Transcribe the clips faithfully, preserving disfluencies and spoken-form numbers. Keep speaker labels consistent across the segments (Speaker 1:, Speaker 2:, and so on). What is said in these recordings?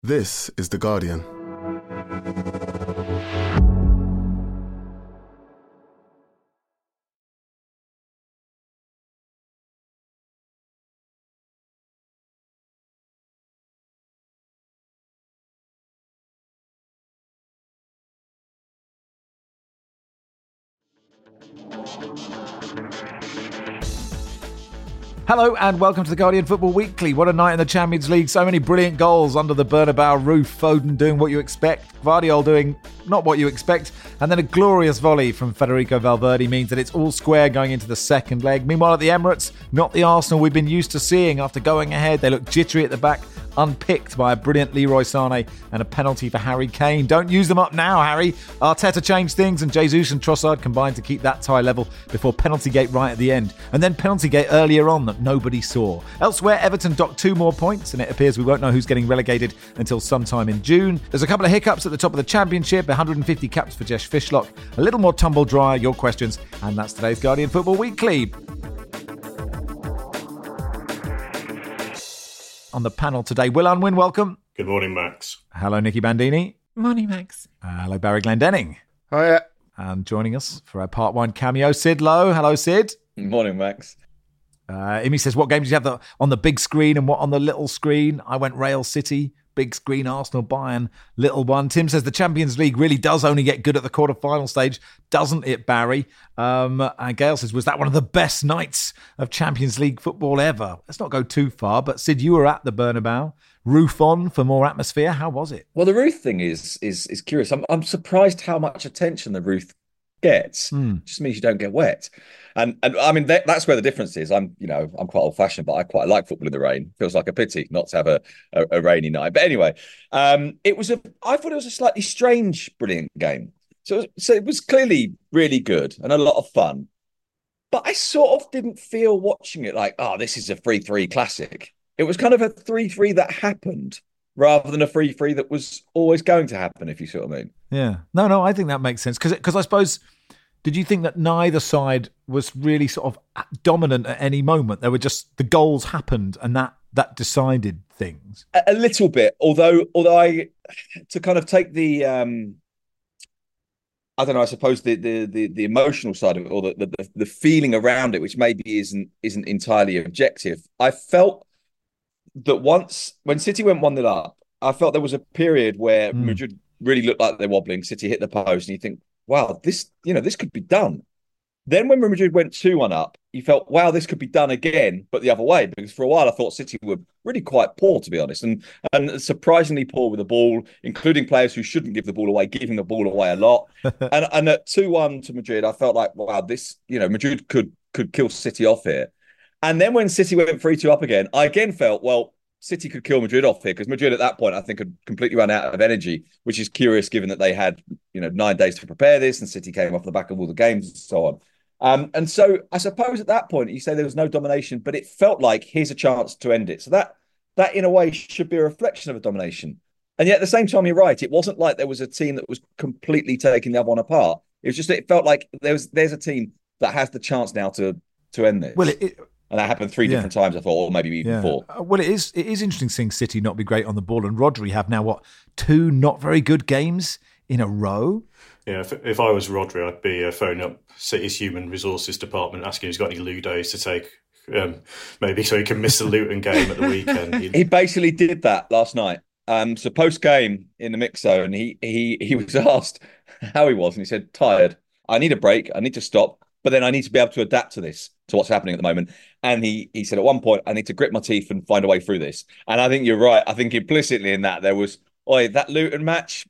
Speaker 1: This is The Guardian.
Speaker 2: Hello and welcome to the Guardian Football Weekly. What a night in the Champions League. So many brilliant goals under the Bernabeu roof. Foden doing what you expect. Gvardiol doing not what you expect. And then a glorious volley from Federico Valverde means that it's all square going into the second leg. Meanwhile at the Emirates, not the Arsenal we've been used to seeing. After going ahead, they look jittery at the back, unpicked by a brilliant Leroy Sané and a penalty for Harry Kane. Don't use them up now, Harry. Arteta changed things and Jesus and Trossard combined to keep that tie level before Penaltygate right at the end. And then Penaltygate earlier on that nobody saw. Elsewhere, Everton docked two more points and it appears we won't know who's getting relegated until sometime in June. There's a couple of hiccups at the top of the Championship, one hundred fifty caps for Jesh Fishlock, a little more tumble dry, your questions, and that's today's Guardian Football Weekly. On the panel today, Will Unwin, welcome.
Speaker 3: Good morning, Max.
Speaker 2: Hello, Nicky Bandini.
Speaker 4: Morning, Max.
Speaker 2: Uh, hello, Barry Glendenning.
Speaker 5: Hiya.
Speaker 2: And joining us for our part one cameo, Sid Lowe. Hello, Sid.
Speaker 5: Morning, Max.
Speaker 2: Uh, Imi says, what games did you have the, on the big screen and what on the little screen? I went Real City, big screen, Arsenal, Bayern, little one. Tim says the Champions League really does only get good at the quarter-final stage, doesn't it, Barry? Um, and Gail says, was that one of the best nights of Champions League football ever? Let's not go too far, but Sid, you were at the Bernabeu. Roof on for more atmosphere. How was it?
Speaker 5: Well, the roof thing is is is curious. I'm I'm surprised how much attention the roof gets.
Speaker 2: Mm.
Speaker 5: It just means you don't get wet. And and I mean that, that's where the difference is. I'm you know I'm quite old fashioned, but I quite like football in the rain. Feels like a pity not to have a, a, a rainy night. But anyway, um, it was a. I thought it was a slightly strange, brilliant game. So it was, so it was clearly really good and a lot of fun. But I sort of didn't feel watching it like, oh, this is a three three classic. It was kind of a three three that happened rather than a three three that was always going to happen, if you see what I mean.
Speaker 2: Yeah. No, no, I think that makes sense. Because because I suppose, did you think that neither side was really sort of dominant at any moment? There were just, the goals happened and that that decided things.
Speaker 5: A, a little bit, although although I, to kind of take the, um, I don't know, I suppose the the the, the emotional side of it, or the, the the feeling around it, which maybe isn't isn't entirely objective. I felt that once, when City went one nil up, I felt there was a period where mm. Madrid really looked like they're wobbling. City hit the post, and you think, wow, this, you know, this could be done. Then when Madrid went two one up, you felt, wow, this could be done again, but the other way, because for a while I thought City were really quite poor, to be honest, and and surprisingly poor with the ball, including players who shouldn't give the ball away, giving the ball away a lot. and and at two one to Madrid, I felt like, wow, this, you know, Madrid could could kill City off here. And then when City went three two up again, I again felt, well, City could kill Madrid off here, because Madrid at that point, I think, had completely run out of energy, which is curious given that they had, you know, nine days to prepare this and City came off the back of all the games and so on. Um, and so I suppose at that point, you say there was no domination, but it felt like here's a chance to end it. So that, that in a way should be a reflection of a domination. And yet at the same time, you're right. It wasn't like there was a team that was completely taking the other one apart. It was just, it felt like there was, there's a team that has the chance now to, to end this.
Speaker 2: Well, it, it
Speaker 5: And that happened three yeah. different times, I thought, or maybe even
Speaker 2: yeah.
Speaker 5: four.
Speaker 2: Well, it is it is interesting seeing City not be great on the ball, and Rodri have now, what, two not very good games in a row?
Speaker 3: Yeah, if, if I was Rodri, I'd be uh, phoning up City's Human Resources Department, asking if he's got any Ludos to take, um, maybe so he can miss the Luton game at the weekend.
Speaker 5: He, he basically did that last night. Um, so post-game in the mix zone, he, he, he was asked how he was, and he said, tired. I need a break. I need to stop. But then I need to be able to adapt to this, to what's happening at the moment. And he he said at one point, I need to grit my teeth and find a way through this. And I think you're right. I think implicitly in that, there was, oi, that Luton match,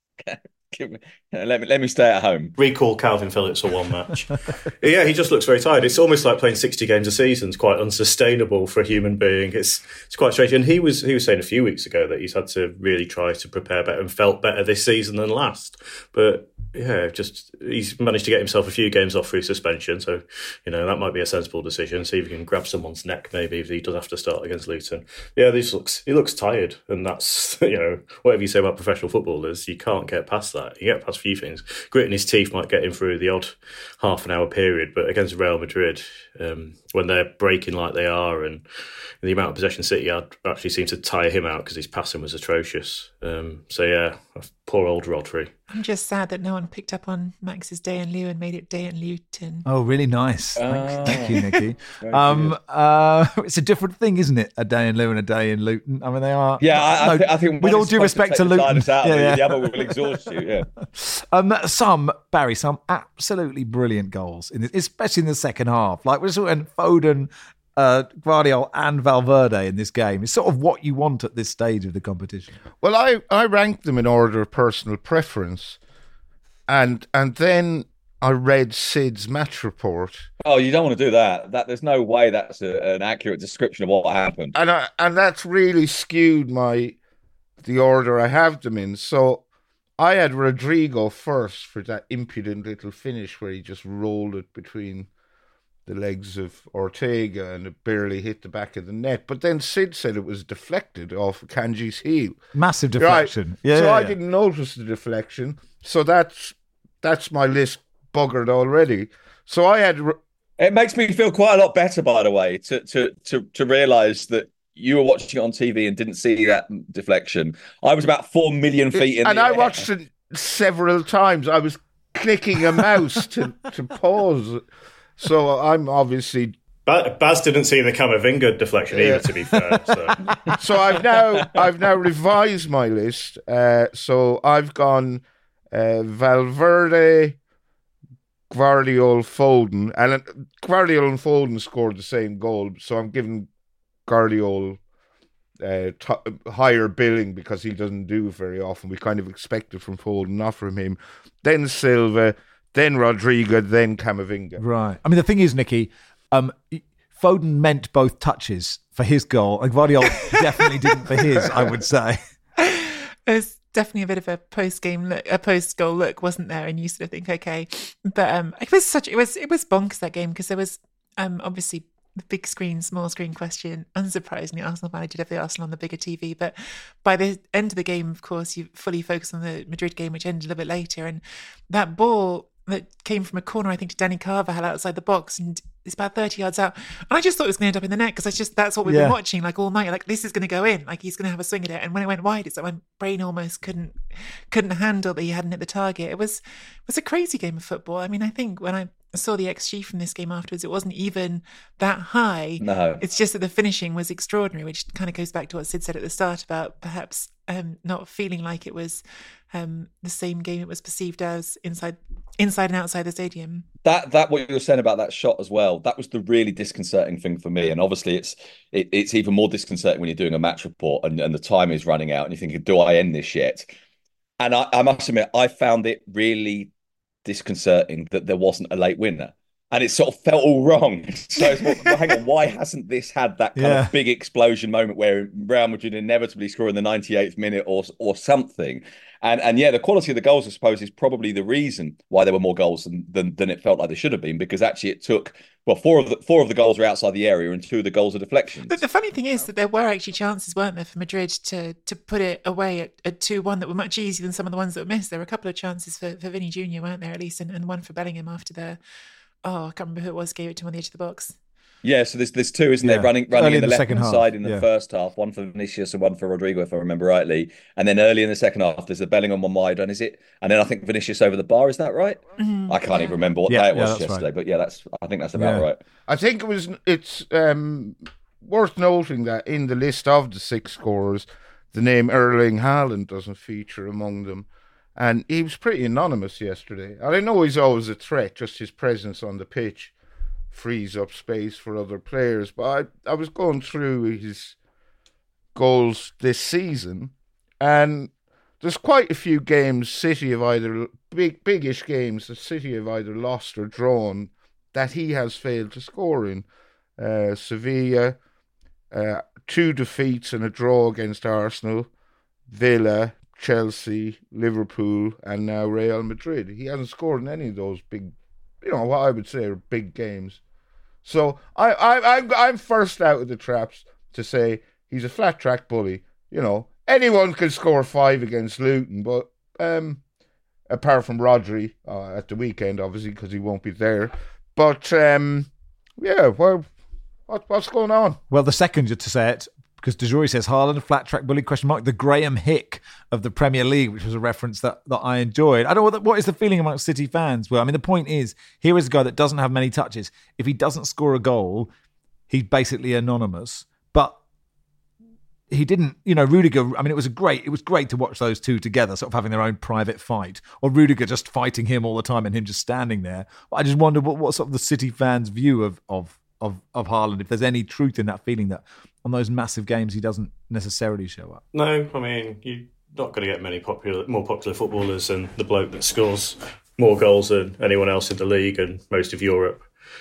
Speaker 5: let me let me stay at home.
Speaker 3: Recall Calvin Phillips for one match. Yeah, he just looks very tired. It's almost like playing sixty games a season. It's quite unsustainable for a human being. It's it's quite strange. And he was he was saying a few weeks ago that he's had to really try to prepare better and felt better this season than last. But yeah, just he's managed to get himself a few games off through suspension. So, you know, that might be a sensible decision. See if he can grab someone's neck maybe if he does have to start against Luton. Yeah, this looks he looks tired, and that's, you know, whatever you say about professional footballers, you can't get past that. You get past few things. Gritting his teeth might get him through the odd half an hour period, but against Real Madrid, um, when they're breaking like they are, and the amount of possession City had actually seemed to tire him out because his passing was atrocious. Um, so yeah, poor old Rodri.
Speaker 1: I'm just sad that no one picked up on Max's day in lieu and made it day in Luton.
Speaker 2: Oh, really nice. Thanks.
Speaker 5: Oh.
Speaker 2: Thank you, Nicky. um, uh, it's a different thing, isn't it? A day in lieu and a day in Luton. I mean, they are.
Speaker 5: Yeah, I,
Speaker 2: no,
Speaker 5: I, th- I think
Speaker 2: with
Speaker 5: one
Speaker 2: all
Speaker 5: is
Speaker 2: due
Speaker 5: supposed
Speaker 2: respect to
Speaker 5: take the
Speaker 2: Luton,
Speaker 5: sinus out,
Speaker 2: yeah,
Speaker 5: the-
Speaker 2: yeah.
Speaker 5: the other will exhaust you. Yeah.
Speaker 2: Um, some Barry, some absolutely brilliant goals in this, especially in the second half. Like we're talking Foden, uh, Guardiola, and Valverde in this game. It's sort of what you want at this stage of the competition.
Speaker 4: Well, I, I ranked them in order of personal preference, and and then I read Sid's match report,
Speaker 5: Oh, you don't want to do that. That there's no way that's a, an accurate description of what happened.
Speaker 4: and I, and that's really skewed my the order I have them in. So I had Rodrigo first for that impudent little finish where he just rolled it between the legs of Ortega and it barely hit the back of the net. But then Sid said it was deflected off Kanji's heel.
Speaker 2: Massive deflection.
Speaker 4: Right.
Speaker 2: Yeah,
Speaker 4: so
Speaker 2: yeah,
Speaker 4: I
Speaker 2: yeah.
Speaker 4: didn't notice the deflection. So that's that's my list buggered already. So I had
Speaker 5: It makes me feel quite a lot better, by the way, to to to to realise that you were watching it on T V and didn't see that deflection. I was about four million feet in
Speaker 4: and
Speaker 5: the
Speaker 4: I
Speaker 5: air.
Speaker 4: watched it several times. I was clicking a mouse to, to pause. So I'm obviously
Speaker 3: Ba- Baz didn't see the Camavinga deflection
Speaker 4: Yeah.
Speaker 3: either, to be fair. So.
Speaker 4: so I've now I've now revised my list. Uh, so I've gone uh, Valverde, Guardiola, Foden, and uh, Guardiola and Foden scored the same goal. So I'm giving Guardiola uh, t- higher billing because he doesn't do it very often. We kind of expect it from Foden, not from him. Then Silva, then Rodrigo, then Camavinga.
Speaker 2: Right. I mean, the thing is, Nicky, um, Foden meant both touches for his goal, and Guardiola definitely didn't for his, I would say.
Speaker 1: It was definitely a bit of a post-game look, a post-goal look, wasn't there? And you sort of think, okay, but um, it was such, it was, it was bonkers that game because there was um, obviously the big screen, small screen question. Unsurprisingly, Arsenal managed to have the Arsenal on the bigger T V, but by the end of the game, of course, you fully focus on the Madrid game, which ended a little bit later, and that ball that came from a corner, I think, to Danny Carvajal outside the box, and it's about thirty yards out. And I just thought it was going to end up in the net because I just that's what we've
Speaker 2: Yeah.
Speaker 1: been watching like all night. Like this is going to go in. Like he's going to have a swing at it. And when it went wide, it's like my brain almost couldn't couldn't handle that he hadn't hit the target. It was it was a crazy game of football. I mean, I think when I saw the X G from this game afterwards, it wasn't even that high.
Speaker 5: No.
Speaker 1: It's just that the finishing was extraordinary, which kind of goes back to what Sid said at the start about perhaps um, not feeling like it was um, the same game it was perceived as inside inside and outside the stadium.
Speaker 5: That that what you were saying about that shot as well, that was the really disconcerting thing for me. And obviously it's it, it's even more disconcerting when you're doing a match report and, and the time is running out and you're thinking, do I end this yet? And I, I must admit, I found it really disconcerting that there wasn't a late winner. And it sort of felt all wrong. So it's, well, hang on, why hasn't this had that kind
Speaker 2: Yeah.
Speaker 5: of big explosion moment where Real Madrid inevitably score in the ninety-eighth minute or or something? And and yeah, the quality of the goals, I suppose, is probably the reason why there were more goals than than, than it felt like there should have been. Because actually, it took well four of the four of the goals were outside the area, and two of the goals are deflections.
Speaker 1: But the funny thing is that there were actually chances, weren't there, for Madrid to to put it away at, at two one that were much easier than some of the ones that were missed. There were a couple of chances for, for Vinny Junior, weren't there, at least, and, and one for Bellingham after the, oh, I can't remember who it was, gave it to him on the edge of the box.
Speaker 5: Yeah, so there's there's two, isn't
Speaker 2: Yeah.
Speaker 5: there? Running
Speaker 2: Early
Speaker 5: running
Speaker 2: in
Speaker 5: in the,
Speaker 2: the
Speaker 5: left
Speaker 2: second
Speaker 5: hand
Speaker 2: half,
Speaker 5: side in the
Speaker 2: yeah.
Speaker 5: first half, one for Vinicius and one for Rodrigo, if I remember rightly. And then early in the second half, there's a Bellingham one wide, and is it? And then I think Vinicius over the bar. Is that right?
Speaker 1: Mm-hmm.
Speaker 5: I can't even remember what
Speaker 2: Yeah,
Speaker 5: day it
Speaker 2: yeah,
Speaker 5: was
Speaker 2: that's
Speaker 5: yesterday,
Speaker 2: right.
Speaker 5: but yeah, that's I think that's about
Speaker 2: Yeah.
Speaker 5: right.
Speaker 4: I think it was. It's um, worth noting that in the list of the six scorers, the name Erling Haaland doesn't feature among them, and he was pretty anonymous yesterday. And I know he's always a threat; just his presence on the pitch frees up space for other players. But I, I was going through his goals this season, and there's quite a few games City have either big, biggish games that City have either lost or drawn that he has failed to score in. Uh, Sevilla, uh, two defeats and a draw against Arsenal, Villa, Chelsea, Liverpool, and now Real Madrid. He hasn't scored in any of those big, you know, what I would say are big games. So I, I, I'm, I'm first out of the traps to say he's a flat track bully. You know, anyone can score five against Luton, but um, apart from Rodri uh, at the weekend, obviously, because he won't be there. But, um, yeah, well, what, what's going on?
Speaker 2: Well, the second to say it, because DeJoy says Haaland, flat track bully, question mark, the Graham Hick of the Premier League, which was a reference that, that I enjoyed. I don't know, what, what is the feeling amongst City fans? Well, I mean, the point is, here is a guy that doesn't have many touches. If he doesn't score a goal, he's basically anonymous. But he didn't, you know, Rudiger, I mean, it was a great, it was great to watch those two together, sort of having their own private fight, or Rudiger just fighting him all the time and him just standing there. I just wonder what, what sort of the City fans' view of, of, of, of Haaland, if there's any truth in that feeling that on those massive games he doesn't necessarily show up.
Speaker 3: No, I mean, you're not going to get many popular, more popular footballers than the bloke that scores more goals than anyone else in the league and most of Europe.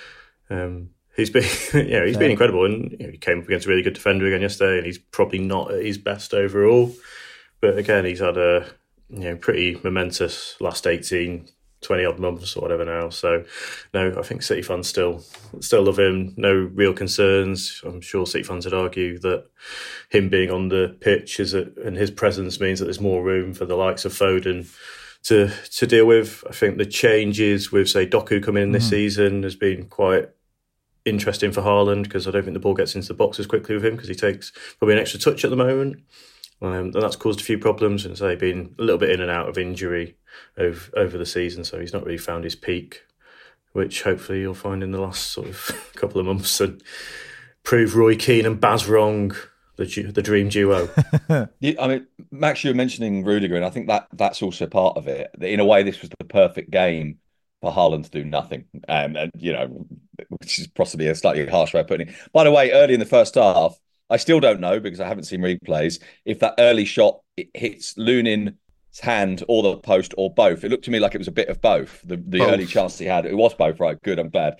Speaker 3: Um, he's been, you know, he's yeah. been incredible, and you know, he came up against a really good defender again yesterday, and he's probably not at his best overall. But again, he's had a you know pretty momentous last eighteen, twenty odd months or whatever now. So no, I think City fans still still love him. No real concerns. I'm sure City fans would argue that him being on the pitch is a, and his presence means that there's more room for the likes of Foden to to deal with. I think the changes with, say, Doku coming in this mm. season has been quite interesting for Haaland, because I don't think the ball gets into the box as quickly with him, because he takes probably an extra touch at the moment. Um, and that's caused a few problems, and say been a little bit in and out of injury over over the season, so he's not really found his peak, which hopefully you'll find in the last sort of couple of months and prove Roy Keane and Baz wrong, the the dream duo.
Speaker 5: Yeah, I mean, Max, you were mentioning Rudiger, and I think that that's also part of it. In a way, this was the perfect game for Haaland to do nothing, um, and you know, which is possibly a slightly harsh way of putting it. By the way, early in the first half, I still don't know, because I haven't seen replays, if that early shot it hits Lunin's hand or the post or both. It looked to me like it was a bit of both. The the both. Early chance he had, it was both. Right, good. I'm glad.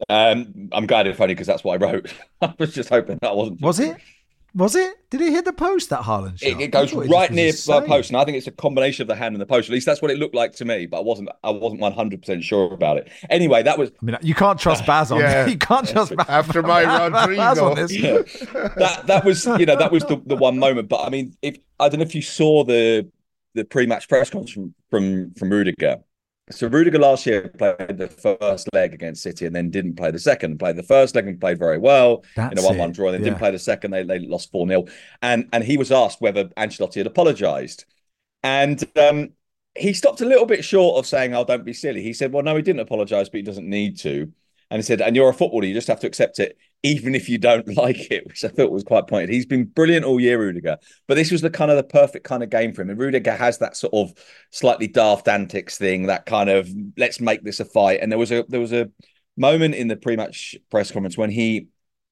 Speaker 5: Um, I'm glad if only because that's what I wrote. I was just hoping that wasn't.
Speaker 2: Was it? Was it? Did it hit the post, that Haaland shot?
Speaker 5: It, it goes right near the post, and I think it's a combination of the hand and the post. At least that's what it looked like to me, but I wasn't. I wasn't one hundred percent sure about it. Anyway, that was.
Speaker 2: I mean, you can't trust Baz on. Yeah. You can't trust Baz
Speaker 4: after my Rodrigo. On this.
Speaker 5: Yeah. That that was you know that was the, the one moment. But I mean, if I don't know if you saw the the pre-match press conference from from, from Rudiger. So Rudiger last year played the first leg against City and then didn't play the second. Played the first leg and played very well
Speaker 2: That's
Speaker 5: in a one-one draw, and then yeah. didn't play the second. They they lost four nil. And and he was asked whether Ancelotti had apologised. And um, he stopped a little bit short of saying, "Oh, don't be silly." He said, "Well, no, he didn't apologise, but he doesn't need to." And he said, "And you're a footballer, you just have to accept it, even if you don't like it," which I thought was quite pointed. He's been brilliant all year, Rudiger. But this was the kind of the perfect kind of game for him. And Rudiger has that sort of slightly daft antics thing, that kind of let's make this a fight. And there was a there was a moment in the pre-match press conference when he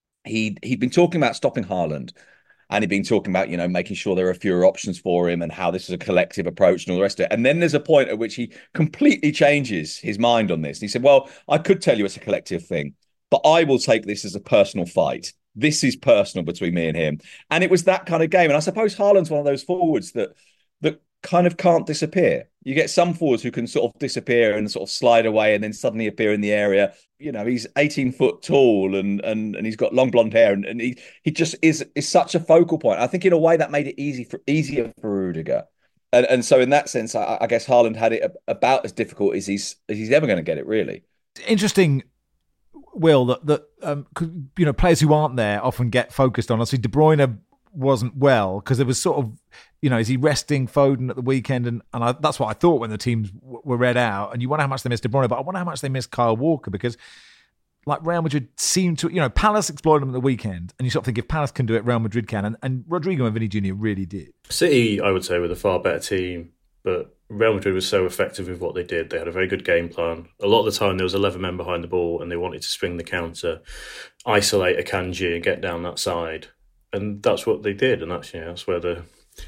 Speaker 5: he he'd been talking about stopping Haaland. And he'd been talking about, you know, making sure there are fewer options for him and how this is a collective approach and all the rest of it. And then there's a point at which he completely changes his mind on this. And he said, well, I could tell you it's a collective thing, but I will take this as a personal fight. This is personal between me and him. And it was that kind of game. And I suppose Haaland's one of those forwards that that kind of can't disappear. You get some forwards who can sort of disappear and sort of slide away and then suddenly appear in the area. You know, he's eighteen foot tall and and and he's got long blonde hair, and, and he he just is is such a focal point. I think in a way that made it easy for easier for Rudiger. And and so in that sense, I, I guess Haaland had it about as difficult as he's as he's ever going to get it, really.
Speaker 2: Interesting, Will, that that um, you know, players who aren't there often get focused on. Obviously, De Bruyne wasn't well because there was sort of, you know, is he resting Foden at the weekend? And and I, that's what I thought when the teams w- were read out. And you wonder how much they missed De Bruyne, but I wonder how much they missed Kyle Walker, because like Real Madrid seemed to, you know, Palace exploited them at the weekend, and you sort of think if Palace can do it, Real Madrid can. And, and Rodrigo and Vinny Junior really did.
Speaker 3: City, I would say, were the far better team, but Real Madrid was so effective with what they did. They had a very good game plan. A lot of the time there was eleven men behind the ball and they wanted to spring the counter, isolate Akanji and get down that side. And that's what they did, and that's, you know, that's where the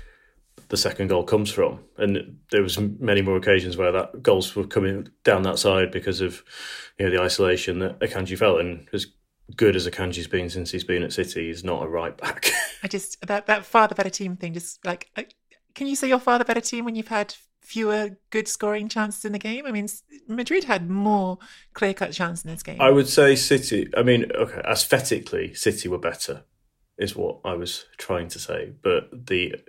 Speaker 3: the second goal comes from. And there was many more occasions where that goals were coming down that side because of, you know, the isolation that Akanji felt. And as good as Akanji's been since he's been at City, he's not a right back.
Speaker 1: I just that that father better team thing. Just like, can you say you're father better team when you've had fewer good scoring chances in the game? I mean, Madrid had more clear cut chances in this game.
Speaker 3: I would say City. I mean, okay, aesthetically, City were better, is what I was trying to say. But the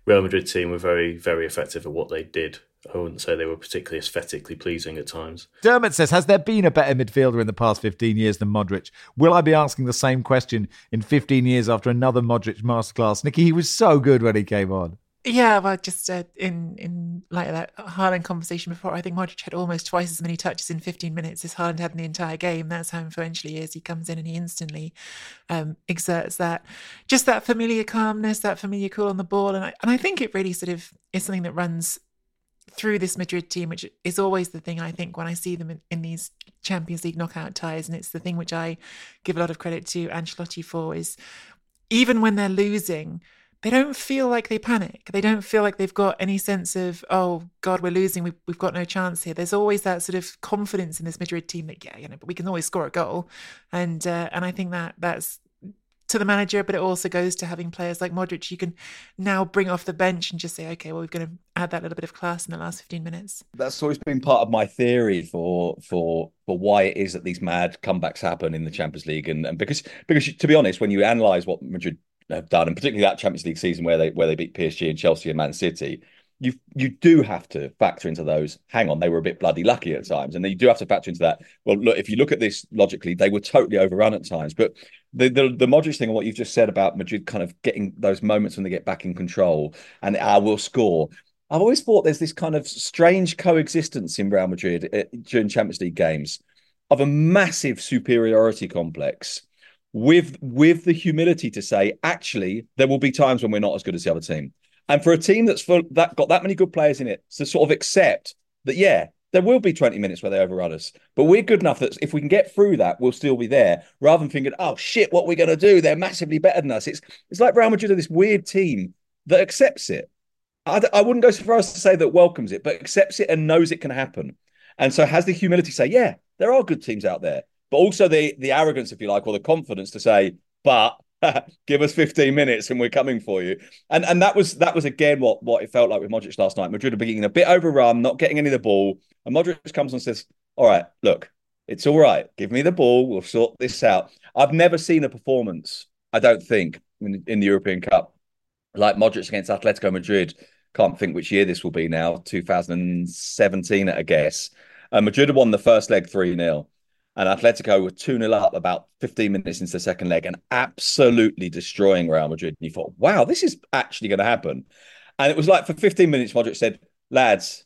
Speaker 3: Real Madrid team were very, very effective at what they did. I wouldn't say they were particularly aesthetically pleasing at times.
Speaker 2: Dermot says, has there been a better midfielder in the past fifteen years than Modric? Will I be asking the same question in fifteen years after another Modric masterclass? Nicky, he was so good when he came on.
Speaker 1: Yeah, well, just uh, in in like that Haaland conversation before, I think Modric had almost twice as many touches in fifteen minutes as Haaland had in the entire game. That's how influential he is. He comes in and he instantly um, exerts that, just that familiar calmness, that familiar cool on the ball. And I, and I think it really sort of is something that runs through this Madrid team, which is always the thing I think when I see them in, in these Champions League knockout ties. And it's the thing which I give a lot of credit to Ancelotti for, is even when they're losing, they don't feel like they panic. They don't feel like they've got any sense of, oh God, we're losing. We've, we've got no chance here. There's always that sort of confidence in this Madrid team that, yeah, you know, but we can always score a goal. And, uh, and I think that that's to the manager, but it also goes to having players like Modric. You can now bring off the bench and just say, okay, well, we're going to add that little bit of class in the last fifteen minutes.
Speaker 5: That's always been part of my theory for for for why it is that these mad comebacks happen in the Champions League. And, and because, because to be honest, when you analyse what Madrid have done, and particularly that Champions League season where they where they beat P S G and Chelsea and Man City, you you do have to factor into those. Hang on, they were a bit bloody lucky at times, and you do have to factor into that. Well, look, if you look at this logically, they were totally overrun at times. But the the, the Modric thing, and what you've just said about Madrid kind of getting those moments when they get back in control and I will score. I've always thought there's this kind of strange coexistence in Real Madrid uh, during Champions League games of a massive superiority complex with with the humility to say, actually, there will be times when we're not as good as the other team. And for a team that's full, that got that many good players in it, to sort of accept that, yeah, there will be twenty minutes where they overrun us, but we're good enough that if we can get through that, we'll still be there, rather than thinking, oh, shit, what are we going to do? They're massively better than us. It's it's like Real Madrid are this weird team that accepts it. I, I wouldn't go so far as to say that welcomes it, but accepts it and knows it can happen. And so has the humility to say, yeah, there are good teams out there, but also the the arrogance, if you like, or the confidence to say, but give us fifteen minutes and we're coming for you. And and that was that was again what, what it felt like with Modric last night. Madrid are being a bit overrun, not getting any of the ball. And Modric comes and says, all right, look, it's all right. Give me the ball. We'll sort this out. I've never seen a performance, I don't think, in, in the European Cup like Modric against Atletico Madrid. Can't think which year this will be now, two thousand seventeen, I guess. Uh, Madrid had won the first leg three nil. And Atletico were two nil up about fifteen minutes into the second leg and absolutely destroying Real Madrid. And you thought, wow, this is actually going to happen. And it was like for fifteen minutes, Modric said, lads,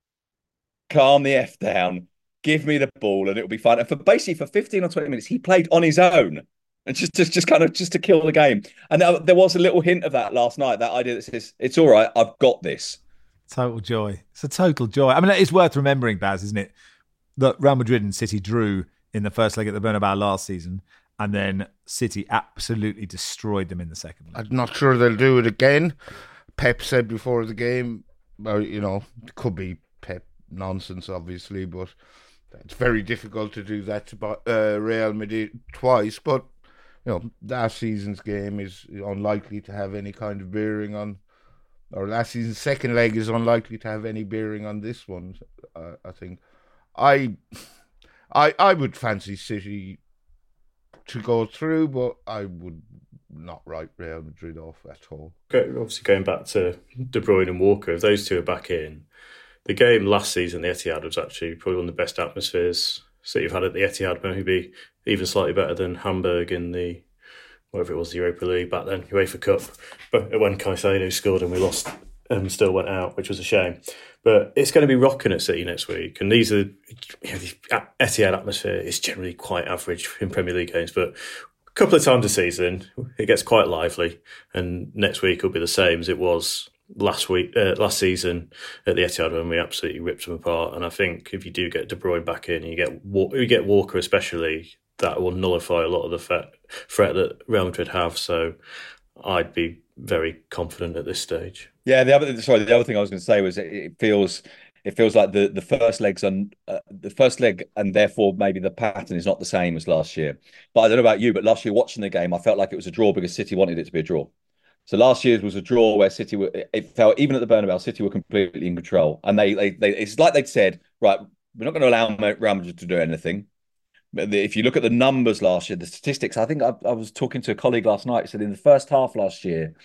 Speaker 5: calm the F down, give me the ball and it'll be fine. And for basically for fifteen or twenty minutes, he played on his own and just, just, just kind of just to kill the game. And there was a little hint of that last night, that idea that says, it's all right, I've got this.
Speaker 2: Total joy. It's a total joy. I mean, it's worth remembering, Baz, isn't it, that Real Madrid and City drew in the first leg at the Bernabeu last season, and then City absolutely destroyed them in the second leg.
Speaker 4: I'm not sure they'll do it again. Pep said before the game, well, you know, it could be Pep nonsense, obviously, but it's very difficult to do that to uh, Real Madrid twice. But, you know, last season's game is unlikely to have any kind of bearing on, or last season's second leg is unlikely to have any bearing on this one, uh, I think. I... I, I would fancy City to go through, but I would not write Real Madrid off at all.
Speaker 3: Okay, obviously, going back to De Bruyne and Walker, if those two are back in, the game last season, the Etihad, was actually probably one of the best atmospheres City have had at the Etihad, maybe even slightly better than Hamburg in the, whatever it was, the Europa League back then, UEFA Cup. But when Caicedo scored and we lost, um, still went out, which was a shame. But it's going to be rocking at City next week. And these are, you know, the Etihad atmosphere is generally quite average in Premier League games. But a couple of times a season, it gets quite lively. And next week will be the same as it was last week, uh, last season at the Etihad when we absolutely ripped them apart. And I think if you do get De Bruyne back in, you get you get Walker especially, that will nullify a lot of the threat, threat that Real Madrid have. So I'd be very confident at this stage.
Speaker 5: Yeah, the other sorry, the other thing I was going to say was it, it feels it feels like the the first legs on uh, the first leg, and therefore maybe the pattern is not the same as last year. But I don't know about you, but last year watching the game, I felt like it was a draw because City wanted it to be a draw. So last year's was a draw where City were, it felt even at the Bernabeu, City were completely in control, and they they, they it's like they'd said, right, we're not going to allow Real Madrid to do anything. But if you look at the numbers last year, the statistics, I think I, I was talking to a colleague last night who said in the first half last year,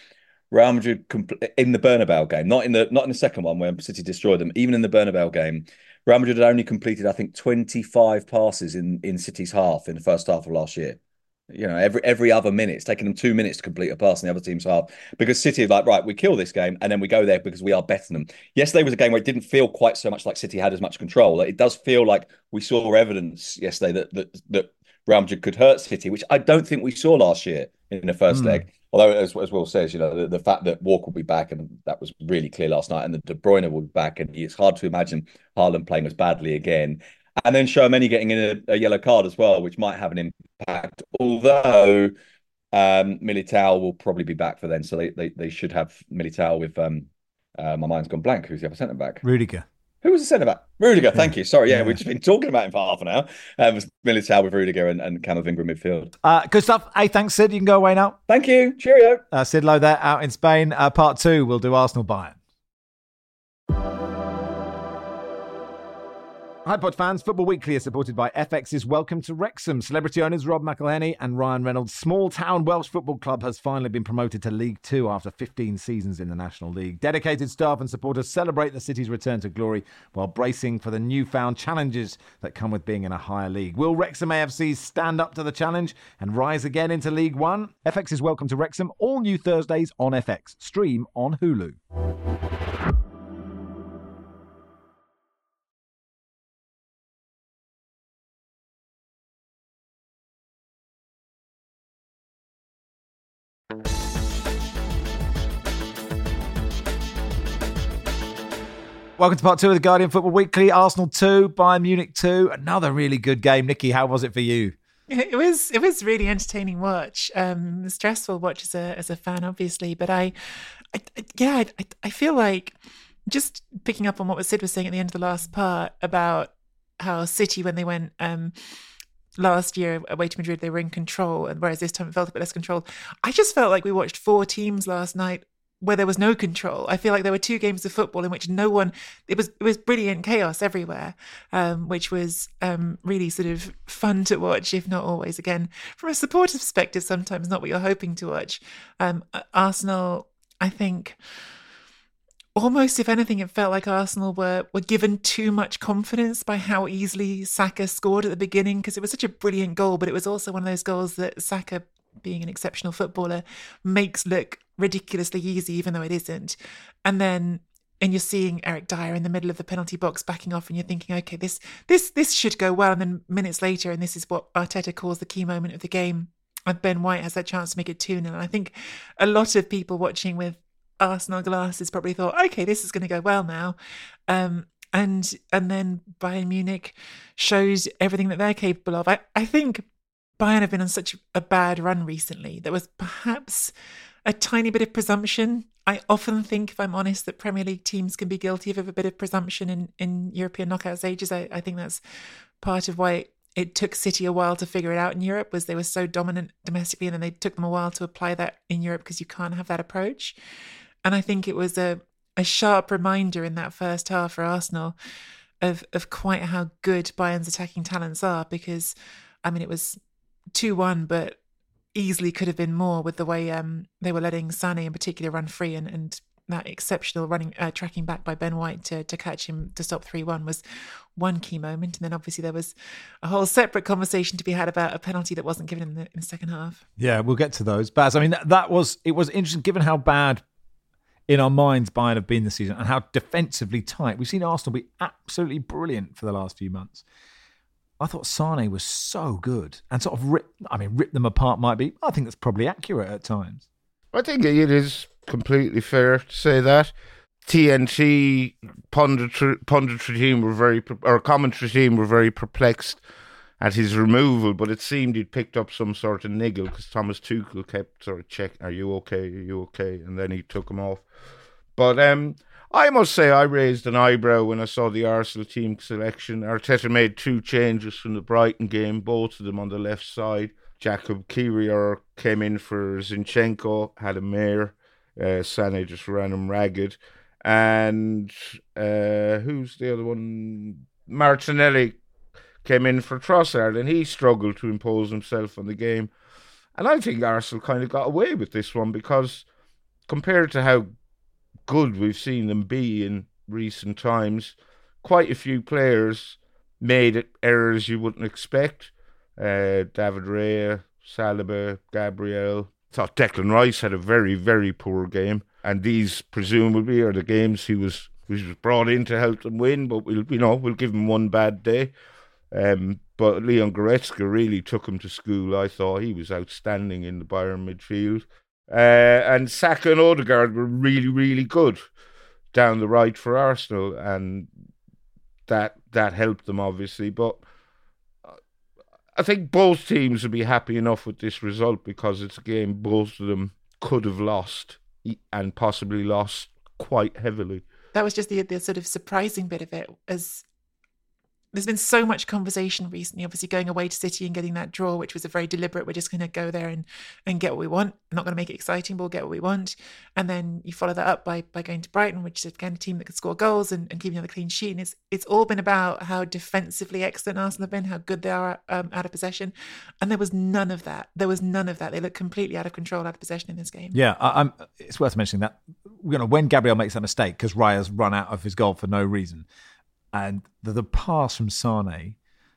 Speaker 5: Real Madrid compl- in the Bernabeu game, not in the not in the second one where City destroyed them. Even in the Bernabeu game, Real Madrid had only completed, I think, twenty-five passes in in City's half in the first half of last year. You know, every every other minute, it's taking them two minutes to complete a pass in the other team's half because City are like, right, we kill this game and then we go there because we are better than them. Yesterday was a game where it didn't feel quite so much like City had as much control. It does feel like we saw evidence yesterday that that that Real Madrid could hurt City, which I don't think we saw last year in the first mm. leg. Although, as, as Will says, you know, the, the fact that Walker will be back, and that was really clear last night, and that De Bruyne will be back, and it's hard to imagine Haaland playing as badly again. And then Tchouaméni getting in a, a yellow card as well, which might have an impact. Although um, Militao will probably be back for then, so they they, they should have Militao with um, uh, my mind's gone blank. Who's the other centre back?
Speaker 2: Rudiger.
Speaker 5: Who was the centre back? Rudiger. Thank you. Sorry, yeah, yeah, we've just been talking about him for half an hour. Um, Militao with Rudiger and, and Camavinga in midfield.
Speaker 2: Uh, good stuff. Hey, thanks, Sid. You can go away now.
Speaker 5: Thank you. Cheerio.
Speaker 2: Uh, Sid Lowe there out in Spain. Uh, part two, we'll do Arsenal Bayern. Hi, Pod fans. Football Weekly is supported by F X's Welcome to Wrexham. Celebrity owners Rob McElhenney and Ryan Reynolds' small-town Welsh football club has finally been promoted to League Two after fifteen seasons in the National League. Dedicated staff and supporters celebrate the city's return to glory while bracing for the newfound challenges that come with being in a higher league. Will Wrexham A F C stand up to the challenge and rise again into League One? F X's Welcome to Wrexham, all new Thursdays on F X. Stream on Hulu. Welcome to part two of the Guardian Football Weekly. Arsenal two, Bayern Munich two. Another really good game. Nikki, how was it for you?
Speaker 1: It was it was really entertaining watch. Um, stressful watch as a as a fan, obviously, but I, I yeah, I, I feel like just picking up on what Sid was saying at the end of the last part about how City, when they went um last year away to Madrid, they were in control, and whereas this time it felt a bit less controlled. I just felt like we watched four teams last night where there was no control. I feel like there were two games of football in which no one, it was it was brilliant chaos everywhere, um, which was um, really sort of fun to watch, if not always. Again, from a supporter perspective, sometimes not what you're hoping to watch. Um, Arsenal, I think, almost if anything, it felt like Arsenal were were given too much confidence by how easily Saka scored at the beginning, because it was such a brilliant goal, but it was also one of those goals that Saka, being an exceptional footballer, makes look ridiculously easy, even though it isn't. And then, and you're seeing Eric Dyer in the middle of the penalty box backing off, and you're thinking, okay, this this this should go well. And then minutes later, and this is what Arteta calls the key moment of the game, and Ben White has that chance to make it two nil. And I think a lot of people watching with Arsenal glasses probably thought, okay, this is going to go well now. Um, and and then Bayern Munich shows everything that they're capable of. I, I think Bayern have been on such a bad run recently. There was perhaps a tiny bit of presumption. I often think, if I'm honest, that Premier League teams can be guilty of a bit of presumption in, in European knockout stages. I, I think that's part of why it took City a while to figure it out in Europe, was they were so dominant domestically, and then they took them a while to apply that in Europe because you can't have that approach. And I think it was a, a sharp reminder in that first half for Arsenal of, of quite how good Bayern's attacking talents are, because, I mean, it was two one, but easily could have been more with the way um, they were letting Sané in particular run free, and, and that exceptional running, uh, tracking back by Ben White to, to catch him to stop three one was one key moment. And then obviously there was a whole separate conversation to be had about a penalty that wasn't given in the, in the second half.
Speaker 2: Yeah, we'll get to those. Baz, I mean, that, that was, it was interesting given how bad in our minds Bayern have been this season and how defensively tight. We've seen Arsenal be absolutely brilliant for the last few months. I thought Sané was so good and sort of rip, I mean, rip them apart might be, I think that's probably accurate at times.
Speaker 4: I think it is completely fair to say that. T N T punditry, punditry team were very, or commentary team were very perplexed at his removal, but it seemed he'd picked up some sort of niggle because Thomas Tuchel kept sort of checking, are you okay, are you okay? And then he took him off. But um, I must say I raised an eyebrow when I saw the Arsenal team selection. Arteta made two changes from the Brighton game, both of them on the left side. Jakub Kiwior came in for Zinchenko, had a mare. Uh, Sané just ran him ragged. And uh, who's the other one? Martinelli came in for Trossard, and he struggled to impose himself on the game. And I think Arsenal kind of got away with this one because compared to how good we've seen them be in recent times, quite a few players made errors you wouldn't expect. Uh, David Raya, Saliba, Gabriel. Thought Declan Rice had a very, very poor game. And these presumably are the games he was he was brought in to help them win, but we'll you know, we'll give him one bad day. Um, but Leon Goretzka really took him to school, I thought. He was outstanding in the Bayern midfield. Uh, and Saka and Odegaard were really, really good down the right for Arsenal, and that that helped them, obviously. But I think both teams would be happy enough with this result because it's a game both of them could have lost and possibly lost quite heavily.
Speaker 1: That was just the, the sort of surprising bit of it, as there's been so much conversation recently, obviously going away to City and getting that draw, which was a very deliberate, we're just going to go there and, and get what we want. I'm not going to make it exciting, but we'll get what we want. And then you follow that up by by going to Brighton, which is again a team that can score goals and, and keeping on the clean sheet. And it's it's all been about how defensively excellent Arsenal have been, how good they are um, out of possession. And there was none of that. There was none of that. They looked completely out of control, out of possession in this game.
Speaker 2: Yeah, I, I'm, it's worth mentioning that you know, when Gabriel makes that mistake, because Raya's run out of his goal for no reason, and the, the pass from Sane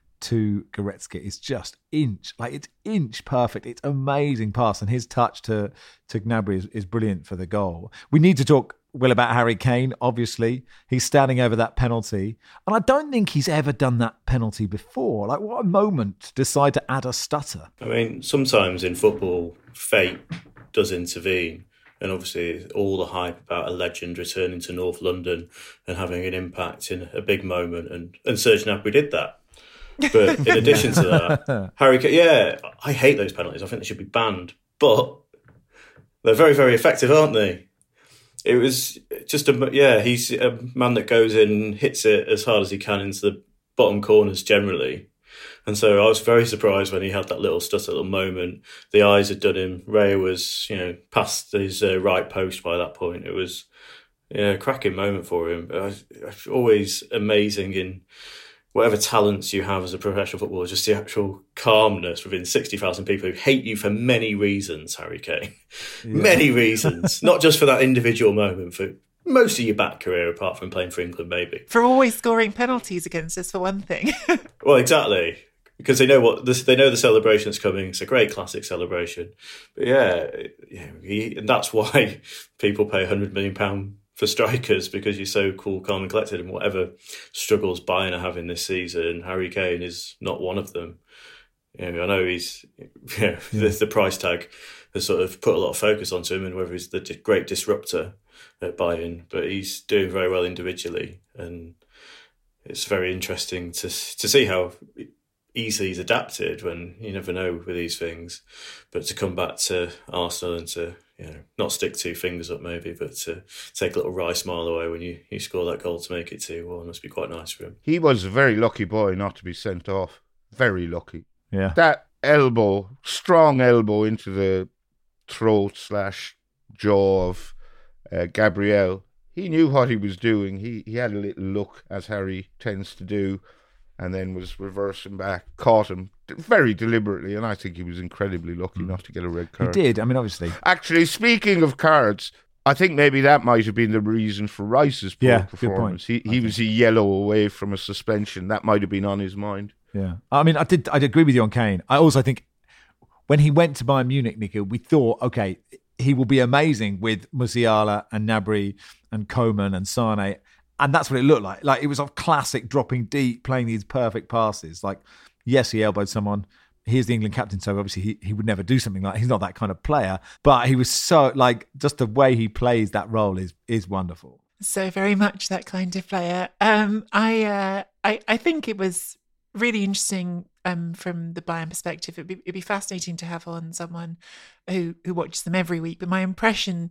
Speaker 2: to Goretzka is just inch, like it's inch perfect. It's amazing pass, and his touch to to Gnabry is, is brilliant for the goal. We need to talk, Will, about Harry Kane. Obviously, he's standing over that penalty, and I don't think he's ever done that penalty before. Like, what a moment to decide to add a stutter.
Speaker 3: I mean, sometimes in football, fate does intervene. And obviously all the hype about a legend returning to North London and having an impact in a big moment. And, and Serge Gnabry did that. But in addition to that, Harry Kane, yeah, I hate those penalties. I think they should be banned. But they're very, very effective, aren't they? It was just a, yeah, he's a man that goes in and hits it as hard as he can into the bottom corners generally. And so I was very surprised when he had that little stutter little moment. The eyes had done him. Raya was, you know, past his uh, right post by that point. It was, yeah, a cracking moment for him. It's always amazing in whatever talents you have as a professional footballer, just the actual calmness within sixty thousand people who hate you for many reasons, Harry Kane. Yeah. Many reasons. Not just for that individual moment, for most of your back career, apart from playing for England, maybe.
Speaker 1: For always scoring penalties against us, for one thing.
Speaker 3: Well, exactly. Because they know what this, they know the celebration that's coming. It's a great classic celebration. But yeah, yeah he, and that's why people pay one hundred million pounds for strikers, because you're so cool, calm and collected. And whatever struggles Bayern are having this season, Harry Kane is not one of them. You know, I know he's, you know, yeah. the, the price tag has sort of put a lot of focus onto him and whether he's the great disruptor at Bayern, but he's doing very well individually. And it's very interesting to to see how easily he's adapted, when you never know with these things. But to come back to Arsenal and to, you know, not stick two fingers up maybe, but to take a little wry smile away when you, you score that goal to make it two one, must be quite nice for him.
Speaker 4: He was a very lucky boy not to be sent off. Very lucky.
Speaker 2: Yeah.
Speaker 4: That elbow, strong elbow into the throat slash jaw of uh, Gabriel. He knew what he was doing. He he had a little look, as Harry tends to do, and then was reversing back, caught him very deliberately, and I think he was incredibly lucky mm. not to get a red card.
Speaker 2: He did, I mean, obviously.
Speaker 4: Actually, speaking of cards, I think maybe that might have been the reason for Rice's poor
Speaker 2: yeah,
Speaker 4: performance. He he was a yellow away from a suspension. That might have been on his mind.
Speaker 2: Yeah. I mean, I did I did agree with you on Kane. I also think when he went to Bayern Munich, Nico, we thought, okay, he will be amazing with Musiala and Gnabry and Coman and Sane. And that's what it looked like. Like, it was a classic dropping deep, playing these perfect passes. Like, yes, he elbowed someone. He's the England captain, so obviously he, he would never do something like that. He's not that kind of player. But he was so, like, just the way he plays that role is is wonderful.
Speaker 1: So very much that kind of player. Um, I, uh, I I think it was really interesting um, from the Bayern perspective. It'd be, it'd be fascinating to have on someone who, who watches them every week. But my impression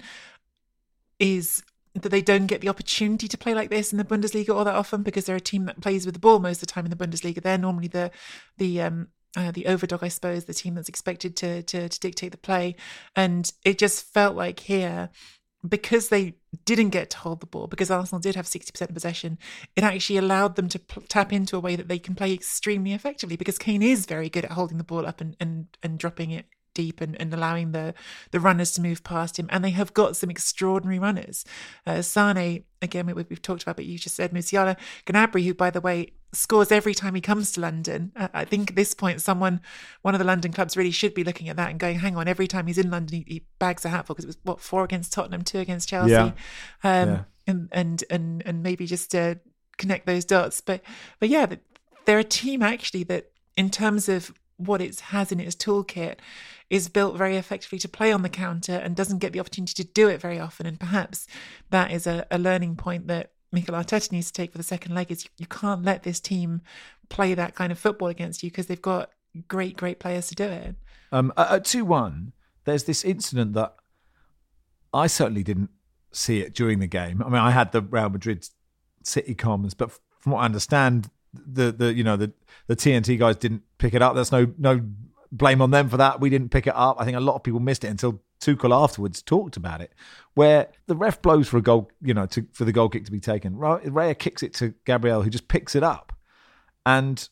Speaker 1: is that they don't get the opportunity to play like this in the Bundesliga all that often, because they're a team that plays with the ball most of the time in the Bundesliga. They're normally the the um, uh, the overdog, I suppose, the team that's expected to, to to dictate the play. And it just felt like here, because they didn't get to hold the ball, because Arsenal did have sixty percent of possession, it actually allowed them to p- tap into a way that they can play extremely effectively, because Kane is very good at holding the ball up and, and, and dropping it deep and, and allowing the, the runners to move past him. And they have got some extraordinary runners. Uh, Sane, again, we, we've talked about, but you just said Musiala. Gnabry, who, by the way, scores every time he comes to London. Uh, I think at this point, someone, one of the London clubs really should be looking at that and going, hang on, every time he's in London, he, he bags a hatful, because it was, what, four against Tottenham, two against Chelsea.
Speaker 2: Yeah.
Speaker 1: Um,
Speaker 2: yeah.
Speaker 1: And, and, and, and maybe just uh, connect those dots. But, but yeah, they're a team actually that, in terms of what it has in its toolkit, is built very effectively to play on the counter and doesn't get the opportunity to do it very often. And perhaps that is a, a learning point that Mikel Arteta needs to take for the second leg, is you, you can't let this team play that kind of football against you, because they've got great, great players to do it.
Speaker 2: Um, at two one, there's this incident that I certainly didn't see it during the game. I mean, I had the Real Madrid City comms, but from what I understand, the the you know the the T N T guys didn't pick it up. There's no no blame on them for that. We didn't pick it up. I think a lot of people missed it until Tuchel afterwards talked about it, where the ref blows for a goal, you know, to, for the goal kick to be taken. Raya kicks it to Gabriel, who just picks it up, and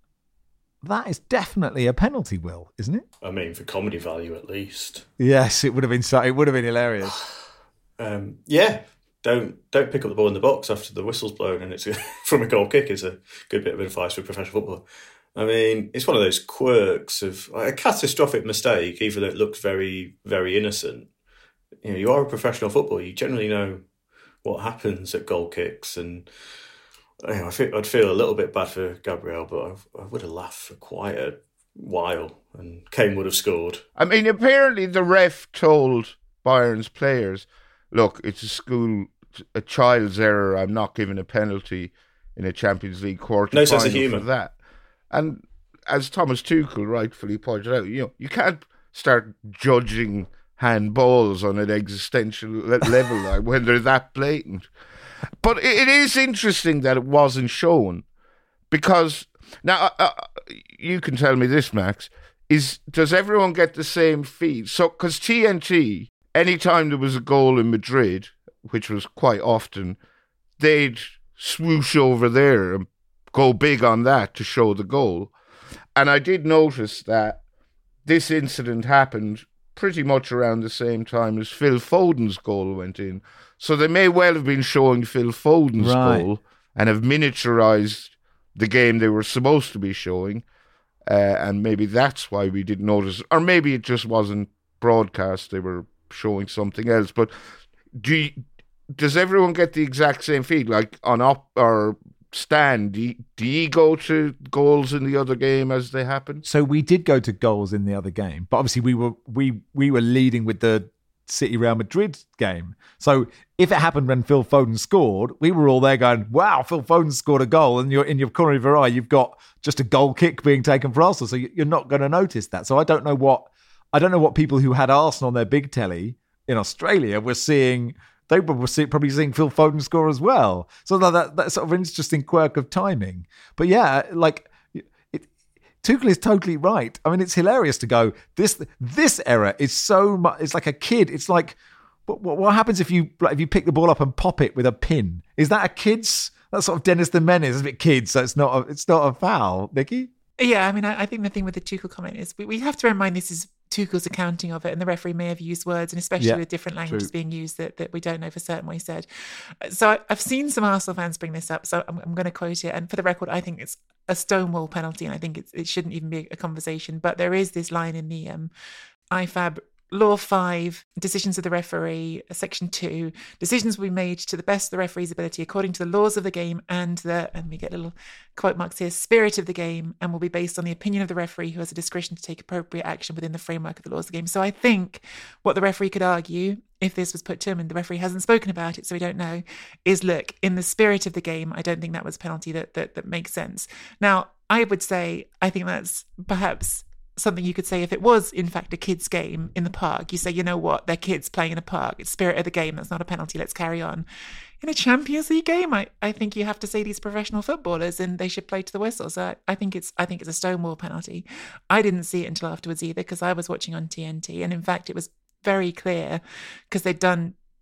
Speaker 2: that is definitely a penalty, Will, isn't it?
Speaker 3: I mean, for comedy value at least.
Speaker 2: Yes, it would have been so. It would have been hilarious.
Speaker 3: Um, yeah. Don't don't pick up the ball in the box after the whistle's blown and it's from a goal kick is a good bit of advice for professional football. I mean, it's one of those quirks of like, a catastrophic mistake, even though it looks very, very innocent. You know, you are a professional footballer. You generally know what happens at goal kicks, and you know, I think I'd feel a little bit bad for Gabriel, but I, I would have laughed for quite a while, and Kane would have scored.
Speaker 4: I mean, apparently the ref told Bayern's players, "Look, it's a school." A child's error. I'm not giving a penalty in a Champions League quarter
Speaker 3: no
Speaker 4: final
Speaker 3: sense of humour
Speaker 4: for that. And as Thomas Tuchel rightfully pointed out, you know, you can't start judging handballs on an existential level like, when they're that blatant. But it is interesting that it wasn't shown, because now uh, you can tell me this, Max. Is does everyone get the same feed? So because T N T, anytime there was a goal in Madrid, which was quite often, they'd swoosh over there and go big on that to show the goal. And I did notice that this incident happened pretty much around the same time as Phil Foden's goal went in. So they may well have been showing Phil Foden's
Speaker 2: right.
Speaker 4: goal and have miniaturized the game they were supposed to be showing. Uh, and maybe that's why we didn't notice. Or maybe it just wasn't broadcast. They were showing something else. But do you, does everyone get the exact same feed? Like on up or Stan, do you, do you go to goals in the other game as they happen?
Speaker 2: So we did go to goals in the other game, but obviously we were we we were leading with the City Real Madrid game. So if it happened when Phil Foden scored, we were all there going, "Wow, Phil Foden scored a goal!" And you're in your corner of your eye, you've got just a goal kick being taken for Arsenal, so you're not going to notice that. So I don't know what I don't know what people who had Arsenal on their big telly in Australia were seeing. They were probably seeing Phil Foden score as well. So that that's sort of an interesting quirk of timing. But yeah, like it, Tuchel is totally right. I mean, it's hilarious to go, this this error is so much. It's like a kid. It's like what, what happens if you like, if you pick the ball up and pop it with a pin? Is that a kid's? That's sort of Dennis the Menace. It's a bit kids, so it's not a, it's not a foul, Nikki.
Speaker 1: Yeah, I mean, I, I think the thing with the Tuchel comment is we, we have to remind this is Tuchel's accounting of it, and the referee may have used words, and especially
Speaker 2: yeah,
Speaker 1: with different languages
Speaker 2: true.
Speaker 1: being used that, that we don't know for certain what he said. So I, I've seen some Arsenal fans bring this up, so I'm, I'm going to quote it. And for the record, I think it's a stonewall penalty, and I think it's, it shouldn't even be a conversation. But there is this line in the um, I F A B Law five, decisions of the referee, section two, decisions will be made to the best of the referee's ability according to the laws of the game and the, and we get little quote marks here, spirit of the game, and will be based on the opinion of the referee, who has a discretion to take appropriate action within the framework of the laws of the game. So I think what the referee could argue, if this was put to him, and the referee hasn't spoken about it, so we don't know, is look, in the spirit of the game, I don't think that was a penalty that that, that makes sense. Now, I would say, I think that's perhaps something you could say if it was, in fact, a kid's game in the park. You say, you know what, they're kids playing in a park. It's spirit of the game. That's not a penalty. Let's carry on. In a Champions League game, I, I think you have to say these professional footballers and they should play to the whistle. So I, I think it's I think it's a stonewall penalty. I didn't see it until afterwards either, because I was watching on T N T. And in fact, it was very clear because they'd done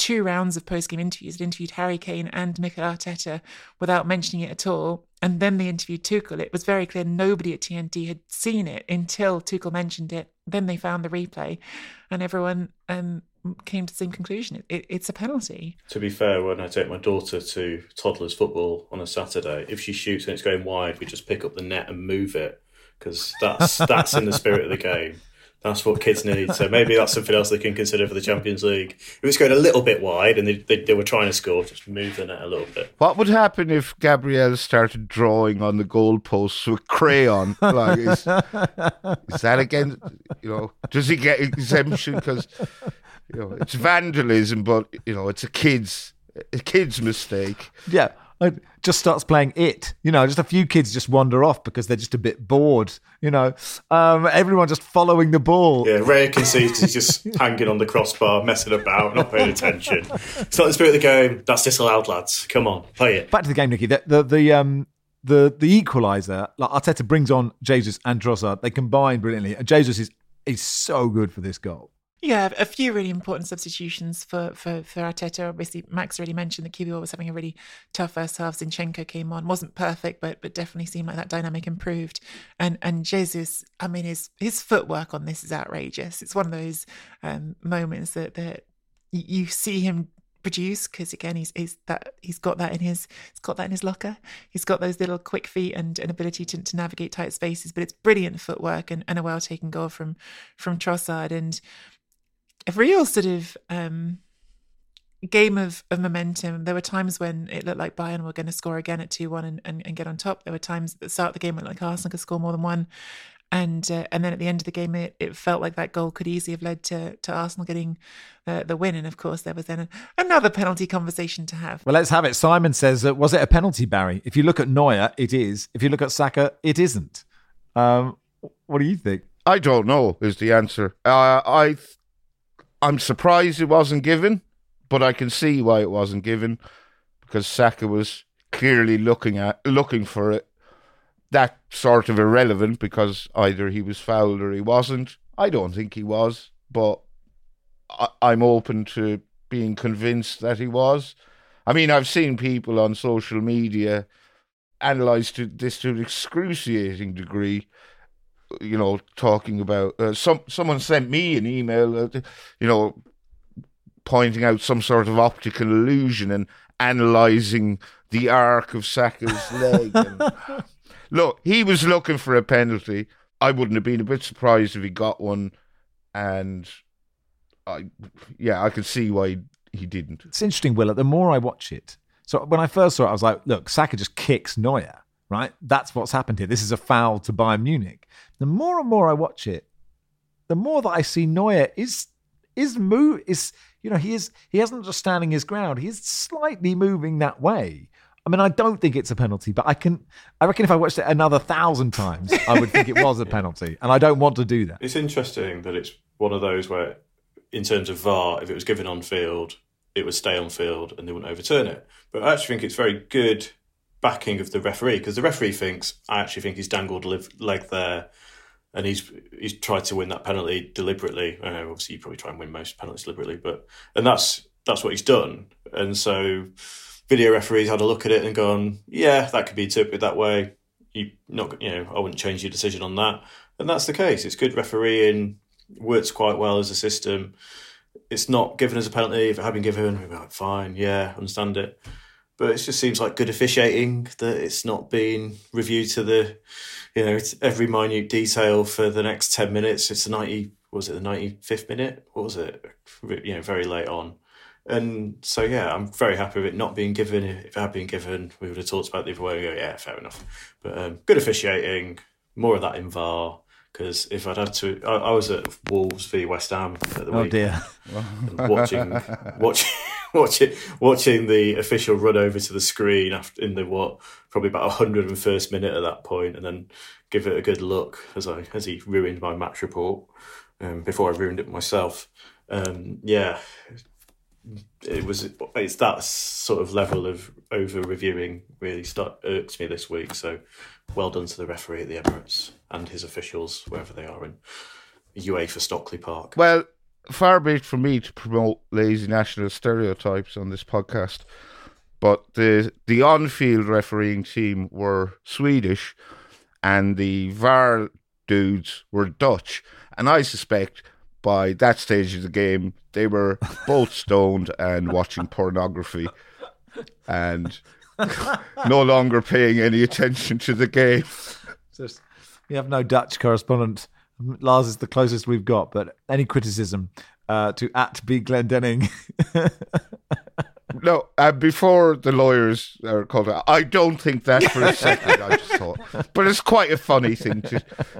Speaker 1: two rounds of post-game interviews. They interviewed Harry Kane and Mikel Arteta without mentioning it at all. And then they interviewed Tuchel. It was very clear nobody at T N T had seen it until Tuchel mentioned it. Then they found the replay, and everyone um, came to the same conclusion. It, it, it's a penalty.
Speaker 3: To be fair, when I take my daughter to toddlers football on a Saturday, if she shoots and it's going wide, we just pick up the net and move it, because that's that's in the spirit of the game. That's what kids need. So maybe that's something else they can consider for the Champions League. If it's going a little bit wide and they, they, they were trying to score, just move the net a little bit.
Speaker 4: What would happen if Gabriel started drawing on the goalposts with crayon? Like, is, is that again? You know, does he get exemption because you know it's vandalism? But you know, it's a kid's a kid's mistake.
Speaker 2: Yeah. Just starts playing it, you know, just a few kids just wander off because they're just a bit bored, you know, um, everyone just following the ball.
Speaker 3: Yeah, Ray concedes because he's just hanging on the crossbar, messing about, not paying attention. It's not the spirit of the game. That's disallowed, lads. Come on, play it.
Speaker 2: Back to the game, Nicky. The the the um the the equaliser, like Arteta brings on Jesus and Trossard. They combine brilliantly, and Jesus is is so good for this goal.
Speaker 1: Yeah, a few really important substitutions for, for, for Arteta. Obviously, Max already mentioned that Q B R was having a really tough first half. Zinchenko came on, wasn't perfect, but but definitely seemed like that dynamic improved. And and Jesus, I mean, his his footwork on this is outrageous. It's one of those um, moments that that you see him produce, because again, he's he's that he's got that in his he's got that in his locker. He's got those little quick feet and an ability to, to navigate tight spaces. But it's brilliant footwork and, and a well taken goal from from Trossard, and a real sort of um, game of, of momentum. There were times when it looked like Bayern were going to score again at two one and, and, and get on top. There were times at the start of the game when like Arsenal could score more than one. And uh, and then at the end of the game, it, it felt like that goal could easily have led to, to Arsenal getting the, the win. And of course, there was then a, another penalty conversation to have.
Speaker 2: Well, let's have it. Simon says, uh, was it a penalty, Barry? If you look at Neuer, it is. If you look at Saka, it isn't. Um, what do you think?
Speaker 4: I don't know is the answer. Uh, I... I'm surprised it wasn't given, but I can see why it wasn't given, because Saka was clearly looking at looking for it. That sort of irrelevant, because either he was fouled or he wasn't. I don't think he was, but I, I'm open to being convinced that he was. I mean, I've seen people on social media analyse to, this to an excruciating degree. You know, talking about uh, some someone sent me an email, uh, you know, pointing out some sort of optical illusion and analysing the arc of Saka's leg. And, look, he was looking for a penalty. I wouldn't have been a bit surprised if he got one, and I, yeah, I could see why he didn't.
Speaker 2: It's interesting, Will. The more I watch it, so when I first saw it, I was like, look, Saka just kicks Neuer. Right, that's what's happened here. This is a foul to Bayern Munich. The more and more I watch it, the more that I see Neuer is is move is you know he is he isn't just standing his ground. He's slightly moving that way. I mean, I don't think it's a penalty, but I can. I reckon if I watched it another thousand times, I would think it was a penalty, and I don't want to do that.
Speaker 3: It's interesting that it's one of those where, in terms of V A R, if it was given on field, it would stay on field and they wouldn't overturn it. But I actually think it's very good backing of the referee, because the referee thinks, I actually think he's dangled a leg there and he's he's tried to win that penalty deliberately. I know, obviously you probably try and win most penalties deliberately, but and that's that's what he's done. And so video referees had a look at it and gone, yeah, that could be interpreted that way. You not you know, I wouldn't change your decision on that. And that's the case. It's good refereeing, works quite well as a system. It's not given as a penalty. If it had been given, we'd be like, fine, yeah, understand it. But it just seems like good officiating that it's not being reviewed to the, you know, it's every minute detail for the next ten minutes. It's the ninety, what was it the ninety-fifth minute? What was it? You know, very late on. And so, yeah, I'm very happy with it not being given. If it had been given, we would have talked about it the other way. We go, yeah, fair enough. But um, good officiating, more of that in V A R. Because if I'd had to, I, I was at Wolves v West Ham at the
Speaker 2: oh
Speaker 3: week.
Speaker 2: Dear.
Speaker 3: watching, watching, watching, watching the official run over to the screen after in the what probably about a hundred and first minute at that point, and then give it a good look as I as he ruined my match report um, before I ruined it myself. Um, yeah, it was. It's that sort of level of over reviewing really start, irks me this week. So, well done to the referee at the Emirates and his officials wherever they are in UEFA Stockley Park.
Speaker 4: Well, far be it from me to promote lazy national stereotypes on this podcast, but the the on-field refereeing team were Swedish and the V A R dudes were Dutch. And I suspect by that stage of the game, they were both stoned and watching pornography and no longer paying any attention to the game.
Speaker 2: Just, we have no Dutch correspondent. Lars is the closest we've got, but any criticism uh, to at B Glendenning.
Speaker 4: No, uh, before the lawyers are called out, I don't think that for a second. I just thought, but it's quite a funny thing to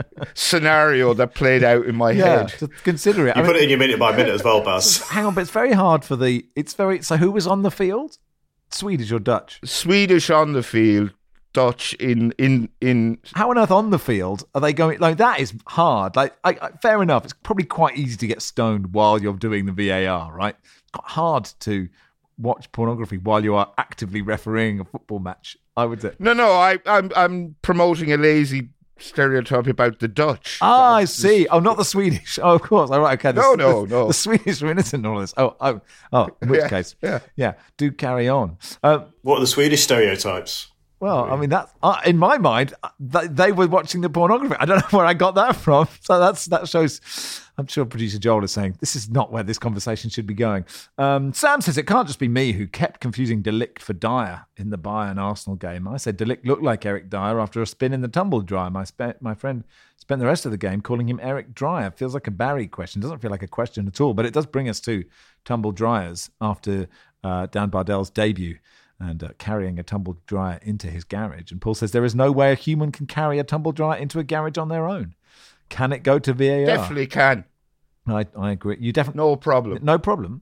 Speaker 4: scenario that played out in my
Speaker 2: Yeah,
Speaker 4: head.
Speaker 2: to consider it.
Speaker 3: You
Speaker 2: I
Speaker 3: put
Speaker 2: mean,
Speaker 3: it in your minute by minute as well, Baz.
Speaker 2: hang on, but it's very hard for the. It's very. So who was on the field? Swedish or Dutch?
Speaker 4: Swedish on the field, Dutch in in in.
Speaker 2: How on earth on the field are they going? Like that is hard. Like, I, I, fair enough. It's probably quite easy to get stoned while you're doing the V A R, right? It's quite hard to watch pornography while you are actively refereeing a football match, I would say.
Speaker 4: No, no, I, I'm I'm promoting a lazy stereotype about the Dutch.
Speaker 2: Ah, I see. Oh, not the Swedish. Oh, of course. All right, okay. The,
Speaker 4: No, no,
Speaker 2: the,
Speaker 4: no.
Speaker 2: The Swedish are innocent in all this. Oh, oh, oh. In which
Speaker 4: Yeah,
Speaker 2: case,
Speaker 4: yeah.
Speaker 2: yeah. Do carry on. Um,
Speaker 3: What are the Swedish stereotypes?
Speaker 2: Well, I mean, that uh, in my mind, uh, they, they were watching the pornography. I don't know where I got that from. So that's that shows. I'm sure producer Joel is saying this is not where this conversation should be going. Um, Sam says it can't just be me who kept confusing De Ligt for Dyer in the Bayern Arsenal game. I said De Ligt looked like Eric Dyer after a spin in the tumble dryer. My spe- my friend spent the rest of the game calling him Eric Dryer. Feels like a Barry question. Doesn't feel like a question at all, but it does bring us to tumble dryers after uh, Dan Bardell's debut. And uh, carrying a tumble dryer into his garage. And Paul says there is no way a human can carry a tumble dryer into a garage on their own. Can it go to V A R?
Speaker 4: Definitely can.
Speaker 2: I, I agree. You definitely
Speaker 4: No problem.
Speaker 2: no problem.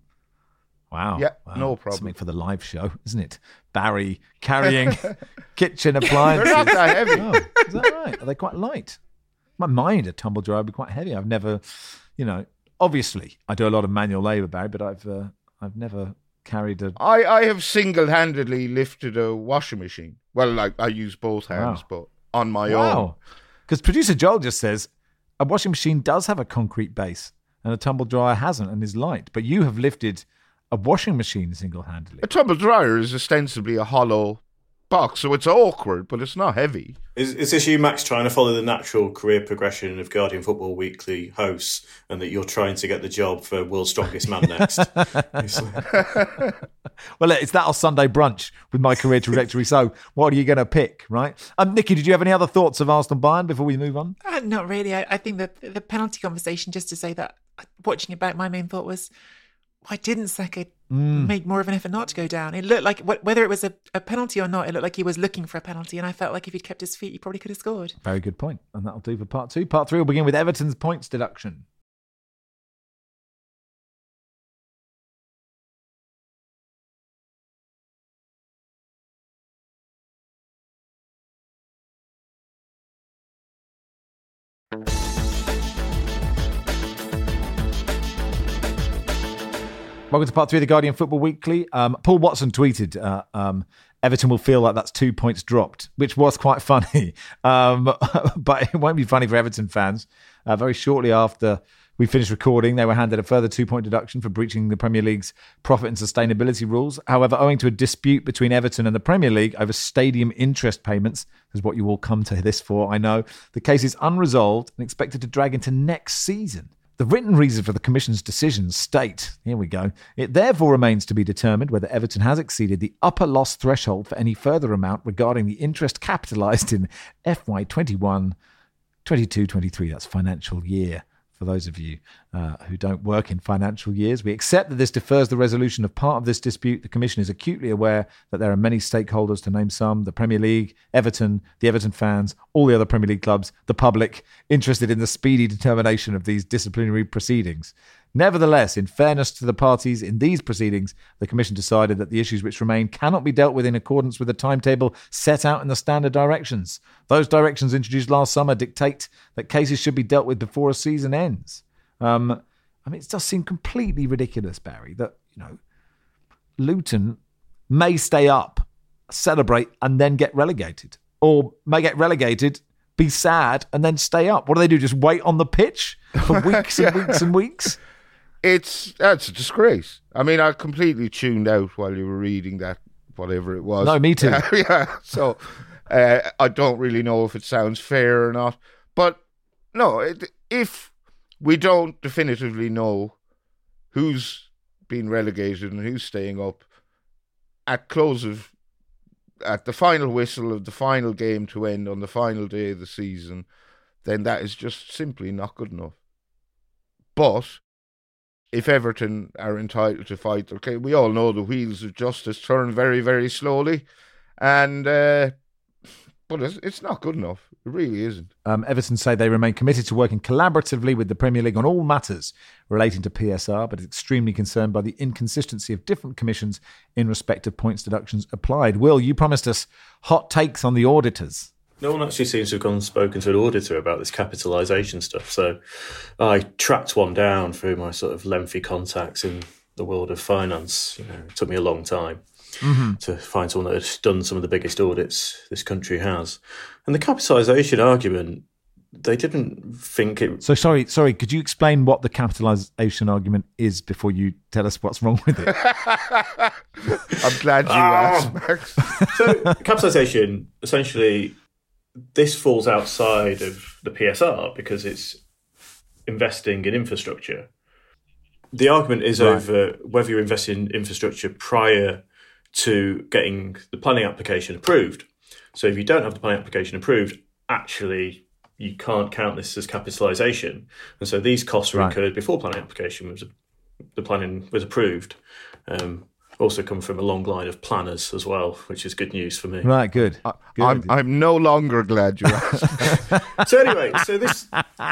Speaker 2: Wow.
Speaker 4: Yeah,
Speaker 2: Wow.
Speaker 4: no problem.
Speaker 2: Something for the live show, isn't it? Barry carrying kitchen appliances.
Speaker 4: They're not that heavy.
Speaker 2: Oh, is that right? Are they quite light? In my mind, a tumble dryer would be quite heavy. I've never, you know, obviously I do a lot of manual labour, Barry, but I've uh, I've never carried a.
Speaker 4: I, I have single-handedly lifted a washing machine. Well, like I use both hands,
Speaker 2: Wow.
Speaker 4: but on my own.
Speaker 2: Wow. Because producer Joel just says a washing machine does have a concrete base and a tumble dryer hasn't and is light. But you have lifted a washing machine single-handedly.
Speaker 4: A tumble dryer is ostensibly a hollow box, so it's awkward, but it's not heavy.
Speaker 3: Is, is this you, Max, trying to follow the natural career progression of Guardian Football Weekly hosts, and that you're trying to get the job for World's Strongest Man next?
Speaker 2: Well, it's that or Sunday brunch with my career trajectory. So what are you going to pick, right? Um, Nikki, did you have any other thoughts of Arsenal Bayern before we move on?
Speaker 1: Uh, not really. I, I think that the penalty conversation, just to say that, watching it back, my main thought was, why didn't Saka make more of an effort not to go down? It looked like, wh- whether it was a, a penalty or not, it looked like he was looking for a penalty. And I felt like if he'd kept his feet, he probably could have scored.
Speaker 2: Very good point. And that'll do for part two. Part three will begin with Everton's points deduction. Welcome to part three of the Guardian Football Weekly. Um, Paul Watson tweeted, uh, um, Everton will feel like that's two points dropped, which was quite funny. Um, but it won't be funny for Everton fans. Uh, very shortly after we finished recording, they were handed a further two-point deduction for breaching the Premier League's profit and sustainability rules. However, owing to a dispute between Everton and the Premier League over stadium interest payments, is what you will come to this for, I know, the case is unresolved and expected to drag into next season. The written reason for the Commission's decisions state, here we go, it therefore remains to be determined whether Everton has exceeded the upper loss threshold for any further amount regarding the interest capitalised in F Y twenty-one, twenty-two, twenty-three, that's financial year. For those of you uh, who don't work in financial years, we accept that this defers the resolution of part of this dispute. The Commission is acutely aware that there are many stakeholders, to name some, the Premier League, Everton, the Everton fans, all the other Premier League clubs, the public, interested in the speedy determination of these disciplinary proceedings. Nevertheless, in fairness to the parties in these proceedings, the Commission decided that the issues which remain cannot be dealt with in accordance with the timetable set out in the standard directions. Those directions introduced last summer dictate that cases should be dealt with before a season ends. Um, I mean, it does seem completely ridiculous, Barry, that, you know, Luton may stay up, celebrate, and then get relegated. Or may get relegated, be sad, and then stay up. What do they do? Just wait on the pitch for weeks and weeks and weeks?
Speaker 4: it's that's a disgrace. I mean, I completely tuned out while you were reading that, whatever it was.
Speaker 2: No, me too.
Speaker 4: Yeah, yeah. So uh, I don't really know if it sounds fair or not. But no, it, if we don't definitively know who's been relegated and who's staying up at close of, at the final whistle of the final game to end on the final day of the season, then that is just simply not good enough. But if Everton are entitled to fight, okay, we all know the wheels of justice turn very, very slowly, and uh, but it's, it's not good enough. It really isn't.
Speaker 2: Um, Everton say they remain committed to working collaboratively with the Premier League on all matters relating to P S R, but is extremely concerned by the inconsistency of different commissions in respect of points deductions applied. Will, you promised us hot takes on the auditors.
Speaker 3: No one actually seems to have gone and spoken to an auditor about this capitalisation stuff. So I tracked one down through my sort of lengthy contacts in the world of finance. You know, it took me a long time mm-hmm. to find someone that had done some of the biggest audits this country has. And the capitalisation argument, they didn't think it...
Speaker 2: So sorry, sorry, could you explain what the capitalisation argument is before you tell us what's wrong with it?
Speaker 4: I'm glad you asked, Max.
Speaker 3: So capitalisation, essentially... This falls outside of the P S R because it's investing in infrastructure. The argument is right. over whether you're investing in infrastructure prior to getting the planning application approved. So if you don't have the planning application approved, actually you can't count this as capitalisation. And so these costs were right. incurred before planning application was the planning was approved. Um, Also come from a long line of planners as well, which is good news for me.
Speaker 2: Right, good. good.
Speaker 4: I'm I'm no longer glad you asked.
Speaker 3: So anyway, so this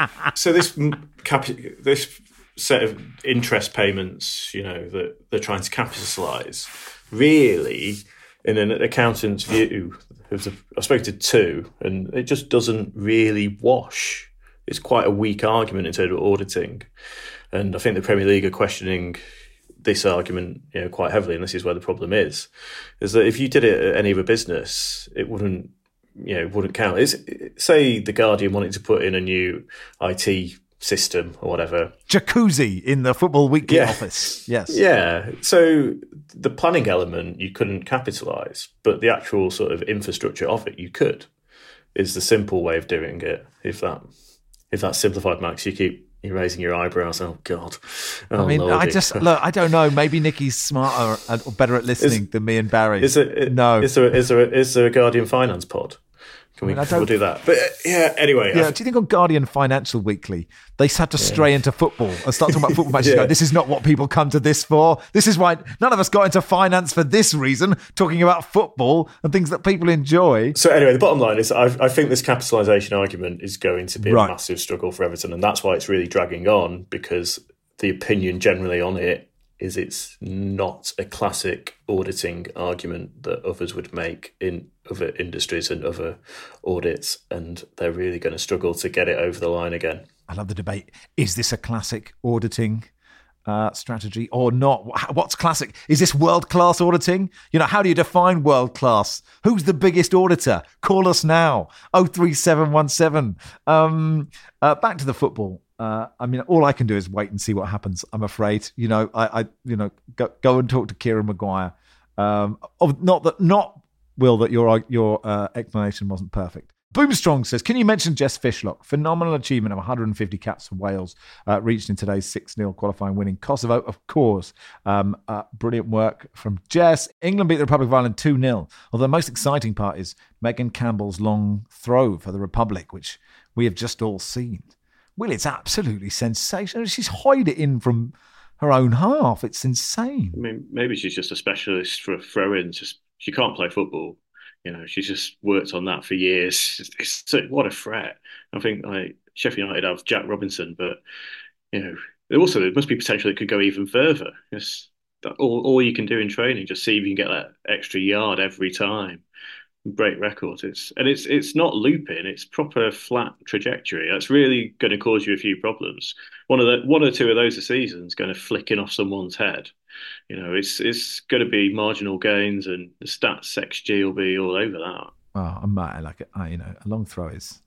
Speaker 3: so this cap, this set of interest payments, you know, that they're trying to capitalise, really, in an accountant's view, I've spoken to two, and it just doesn't really wash. It's quite a weak argument in terms of auditing, and I think the Premier League are questioning this argument, you know, quite heavily, and this is where the problem is, is that if you did it at any other business, it wouldn't, you know, wouldn't count. It's, say the Guardian wanted to put in a new I T system or whatever.
Speaker 2: Jacuzzi in the Football Weekly
Speaker 3: yeah.
Speaker 2: office. Yes.
Speaker 3: Yeah. So the planning element you couldn't capitalise, but the actual sort of infrastructure of it you could, is the simple way of doing it. If that if that's simplified, Max, you keep You're raising your eyebrows. Oh God! Oh,
Speaker 2: I mean,
Speaker 3: Lordy.
Speaker 2: I just look. I don't know. Maybe Nicky's smarter or better at listening is, than me and Barry.
Speaker 3: Is it?
Speaker 2: No.
Speaker 3: Is there? Is there? Is there a Guardian Finance pod? Can we? I mean, we'll do that. But uh, yeah. Anyway.
Speaker 2: Yeah. I, do you think on Guardian Financial Weekly they had to stray yeah. into football and start talking about football matches? yeah. Go, this is not what people come to this for. This is why none of us got into finance for this reason. Talking about football and things that people enjoy.
Speaker 3: So anyway, the bottom line is, I, I think this capitalisation argument is going to be right. a massive struggle for Everton, and that's why it's really dragging on, because the opinion generally on it is it's not a classic auditing argument that others would make in other industries and other audits, and they're really going to struggle to get it over the line again.
Speaker 2: I love the debate. Is this a classic auditing uh, strategy or not? What's classic? Is this world-class auditing? You know, how do you define world-class? Who's the biggest auditor? Call us now. oh three seven one seven. Um, uh, back to the football. Uh, I mean, all I can do is wait and see what happens. I'm afraid, you know, I, I you know, go, go and talk to Kieran Maguire. Um, of, not that, not Will, that your your uh, explanation wasn't perfect. Boomstrong says, can you mention Jess Fishlock? Phenomenal achievement of one hundred fifty caps for Wales, uh, reached in today's six nil qualifying win in Kosovo, of course. Um, uh, brilliant work from Jess. England beat the Republic of Ireland two nil, although the most exciting part is Megan Campbell's long throw for the Republic, which we have just all seen. Well, it's absolutely sensational. She's hide it in from her own half. It's insane.
Speaker 3: I mean, maybe she's just a specialist for throw-ins. Just she can't play football. You know, she's just worked on that for years. It's, it's so, what a threat. I think like Sheffield United have Jack Robinson, but you know, also there must be potential that could go even further. It's that all all you can do in training, just see if you can get that extra yard every time. Break records. It's and it's it's not looping. It's proper flat trajectory. That's really going to cause you a few problems. One of the one or two of those a season is going to flicking off someone's head. You know, it's it's going to be marginal gains, and the stats X G will be all over that.
Speaker 2: Oh, I'm I like it. I, you know, a long throw is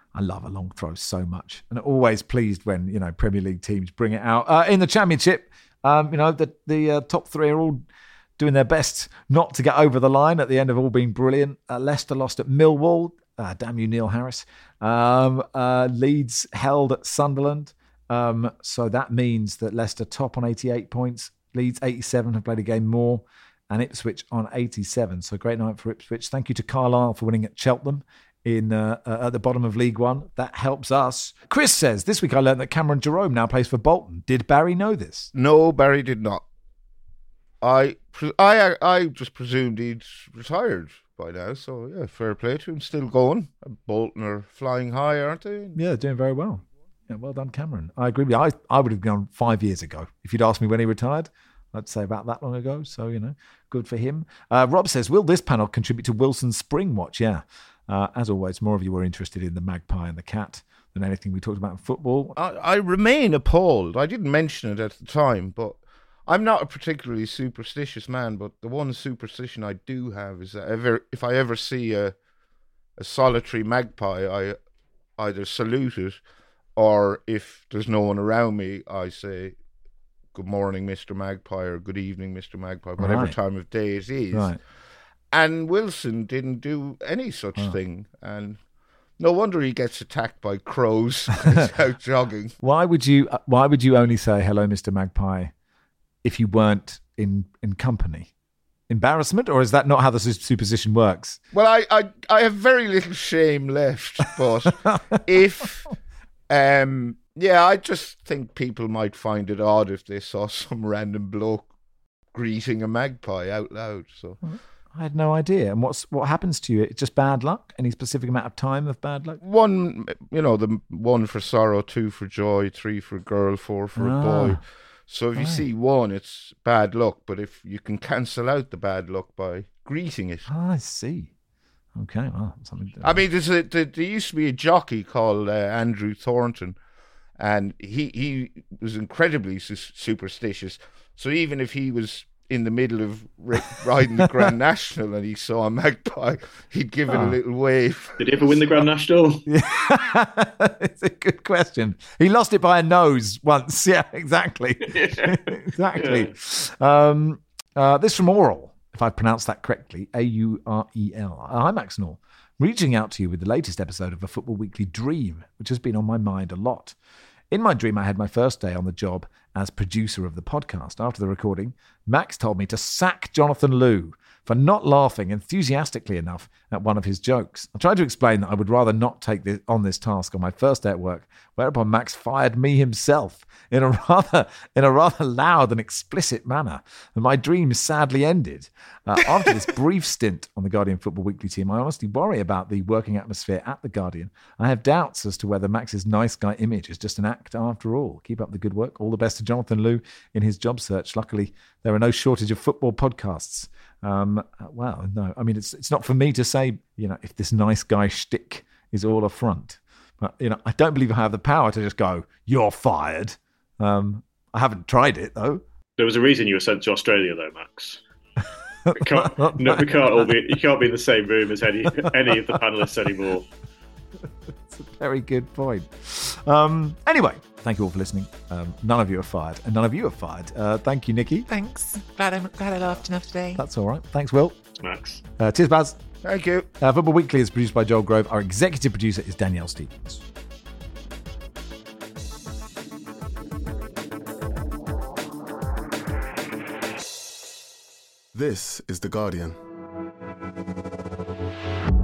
Speaker 2: I love a long throw so much, and always pleased when, you know, Premier League teams bring it out. Uh, in the Championship, um, you know, the, the uh, top three are all doing their best not to get over the line at the end of all being brilliant. Uh, Leicester lost at Millwall. Uh, damn you, Neil Harris. Um, uh, Leeds held at Sunderland. Um, so that means that Leicester top on eighty-eight points. Leeds eighty-seven, have played a game more. And Ipswich on eighty-seven. So great night for Ipswich. Thank you to Carlisle for winning at Cheltenham in uh, uh, at the bottom of League One. That helps us. Chris says, this week I learned that Cameron Jerome now plays for Bolton. Did Barry know this?
Speaker 4: No, Barry did not. I, I, I just presumed he'd retired by now. So, yeah, fair play to him. Still going. Bolton are flying high, aren't they?
Speaker 2: Yeah, doing very well. Yeah, well done, Cameron. I agree with you. I, I would have gone five years ago. If you'd asked me when he retired, I'd say about that long ago. So, you know, good for him. Uh, Rob says, will this panel contribute to Wilson's Spring Watch? Yeah. Uh, as always, more of you were interested in the magpie and the cat than anything we talked about in football.
Speaker 4: I, I remain appalled. I didn't mention it at the time, but I'm not a particularly superstitious man, but the one superstition I do have is that ever, if I ever see a, a solitary magpie, I either salute it, or if there's no one around me, I say, good morning, Mister Magpie, or good evening, Mister Magpie, whatever
Speaker 2: Right.
Speaker 4: time of day it is.
Speaker 2: Right.
Speaker 4: And Wilson didn't do any such
Speaker 2: Oh.
Speaker 4: thing. And no wonder he gets attacked by crows when he's out jogging.
Speaker 2: Why would you Why would you only say hello, Mister Magpie, if you weren't in, in company? Embarrassment? Or is that not how the su- superstition works?
Speaker 4: Well, I, I, I have very little shame left, but if... Um, yeah, I just think people might find it odd if they saw some random bloke greeting a magpie out loud. So
Speaker 2: I had no idea. And what's what happens to you? It's just bad luck? Any specific amount of time of bad luck?
Speaker 4: one, you know, the one for sorrow, two for joy, three for girl, four for
Speaker 2: Ah,
Speaker 4: a boy. So if you
Speaker 2: right.
Speaker 4: see one, it's bad luck. But if you can cancel out the bad luck by greeting it.
Speaker 2: Ah, I see. Okay, well, something.
Speaker 4: I mean, there's a, there, there used to be a jockey called uh, Andrew Thornton, and he, he was incredibly su- superstitious. So even if he was in the middle of ri- riding the Grand National and he saw a magpie, he'd give it
Speaker 2: Oh.
Speaker 4: a little wave.
Speaker 3: Did he ever win the Grand National?
Speaker 2: It's a good question. He lost it by a nose once. Yeah, exactly. exactly. Um, uh, this from Oral, if I pronounced that correctly, A U R E L. Uh, Hi, Max Nall. Reaching out to you with the latest episode of a Football Weekly Dream, which has been on my mind a lot. In my dream, I had my first day on the job as producer of the podcast. After the recording, Max told me to sack Jonathan Liu for not laughing enthusiastically enough at one of his jokes. I tried to explain that I would rather not take this, on this task on my first day at work, whereupon Max fired me himself in a rather in a rather loud and explicit manner. And my dream sadly ended. Uh, after this brief stint on the Guardian Football Weekly team, I honestly worry about the working atmosphere at the Guardian. I have doubts as to whether Max's nice guy image is just an act after all. Keep up the good work. All the best to Jonathan Liu in his job search. Luckily, there are no shortage of football podcasts. Um, well, no, I mean, it's it's not for me to say, you know, if this nice guy shtick is all a front. But, you know, I don't believe I have the power to just go, you're fired. Um, I haven't tried it, though.
Speaker 3: There was a reason you were sent to Australia, though, Max. We can't, no, we can't all be. You can't be in the same room as any any of the panelists anymore.
Speaker 2: It's a very good point. Um, anyway, thank you all for listening. Um, none of you are fired, and none of you are fired. Uh, thank you, Nikki.
Speaker 1: Thanks. Glad I glad I laughed enough today.
Speaker 2: That's all right. Thanks, Will.
Speaker 3: Max.
Speaker 2: Uh, cheers, Baz.
Speaker 4: Thank you.
Speaker 2: Uh, Football Weekly is produced by Joel Grove. Our executive producer is Danielle Stevens.
Speaker 6: This is The Guardian.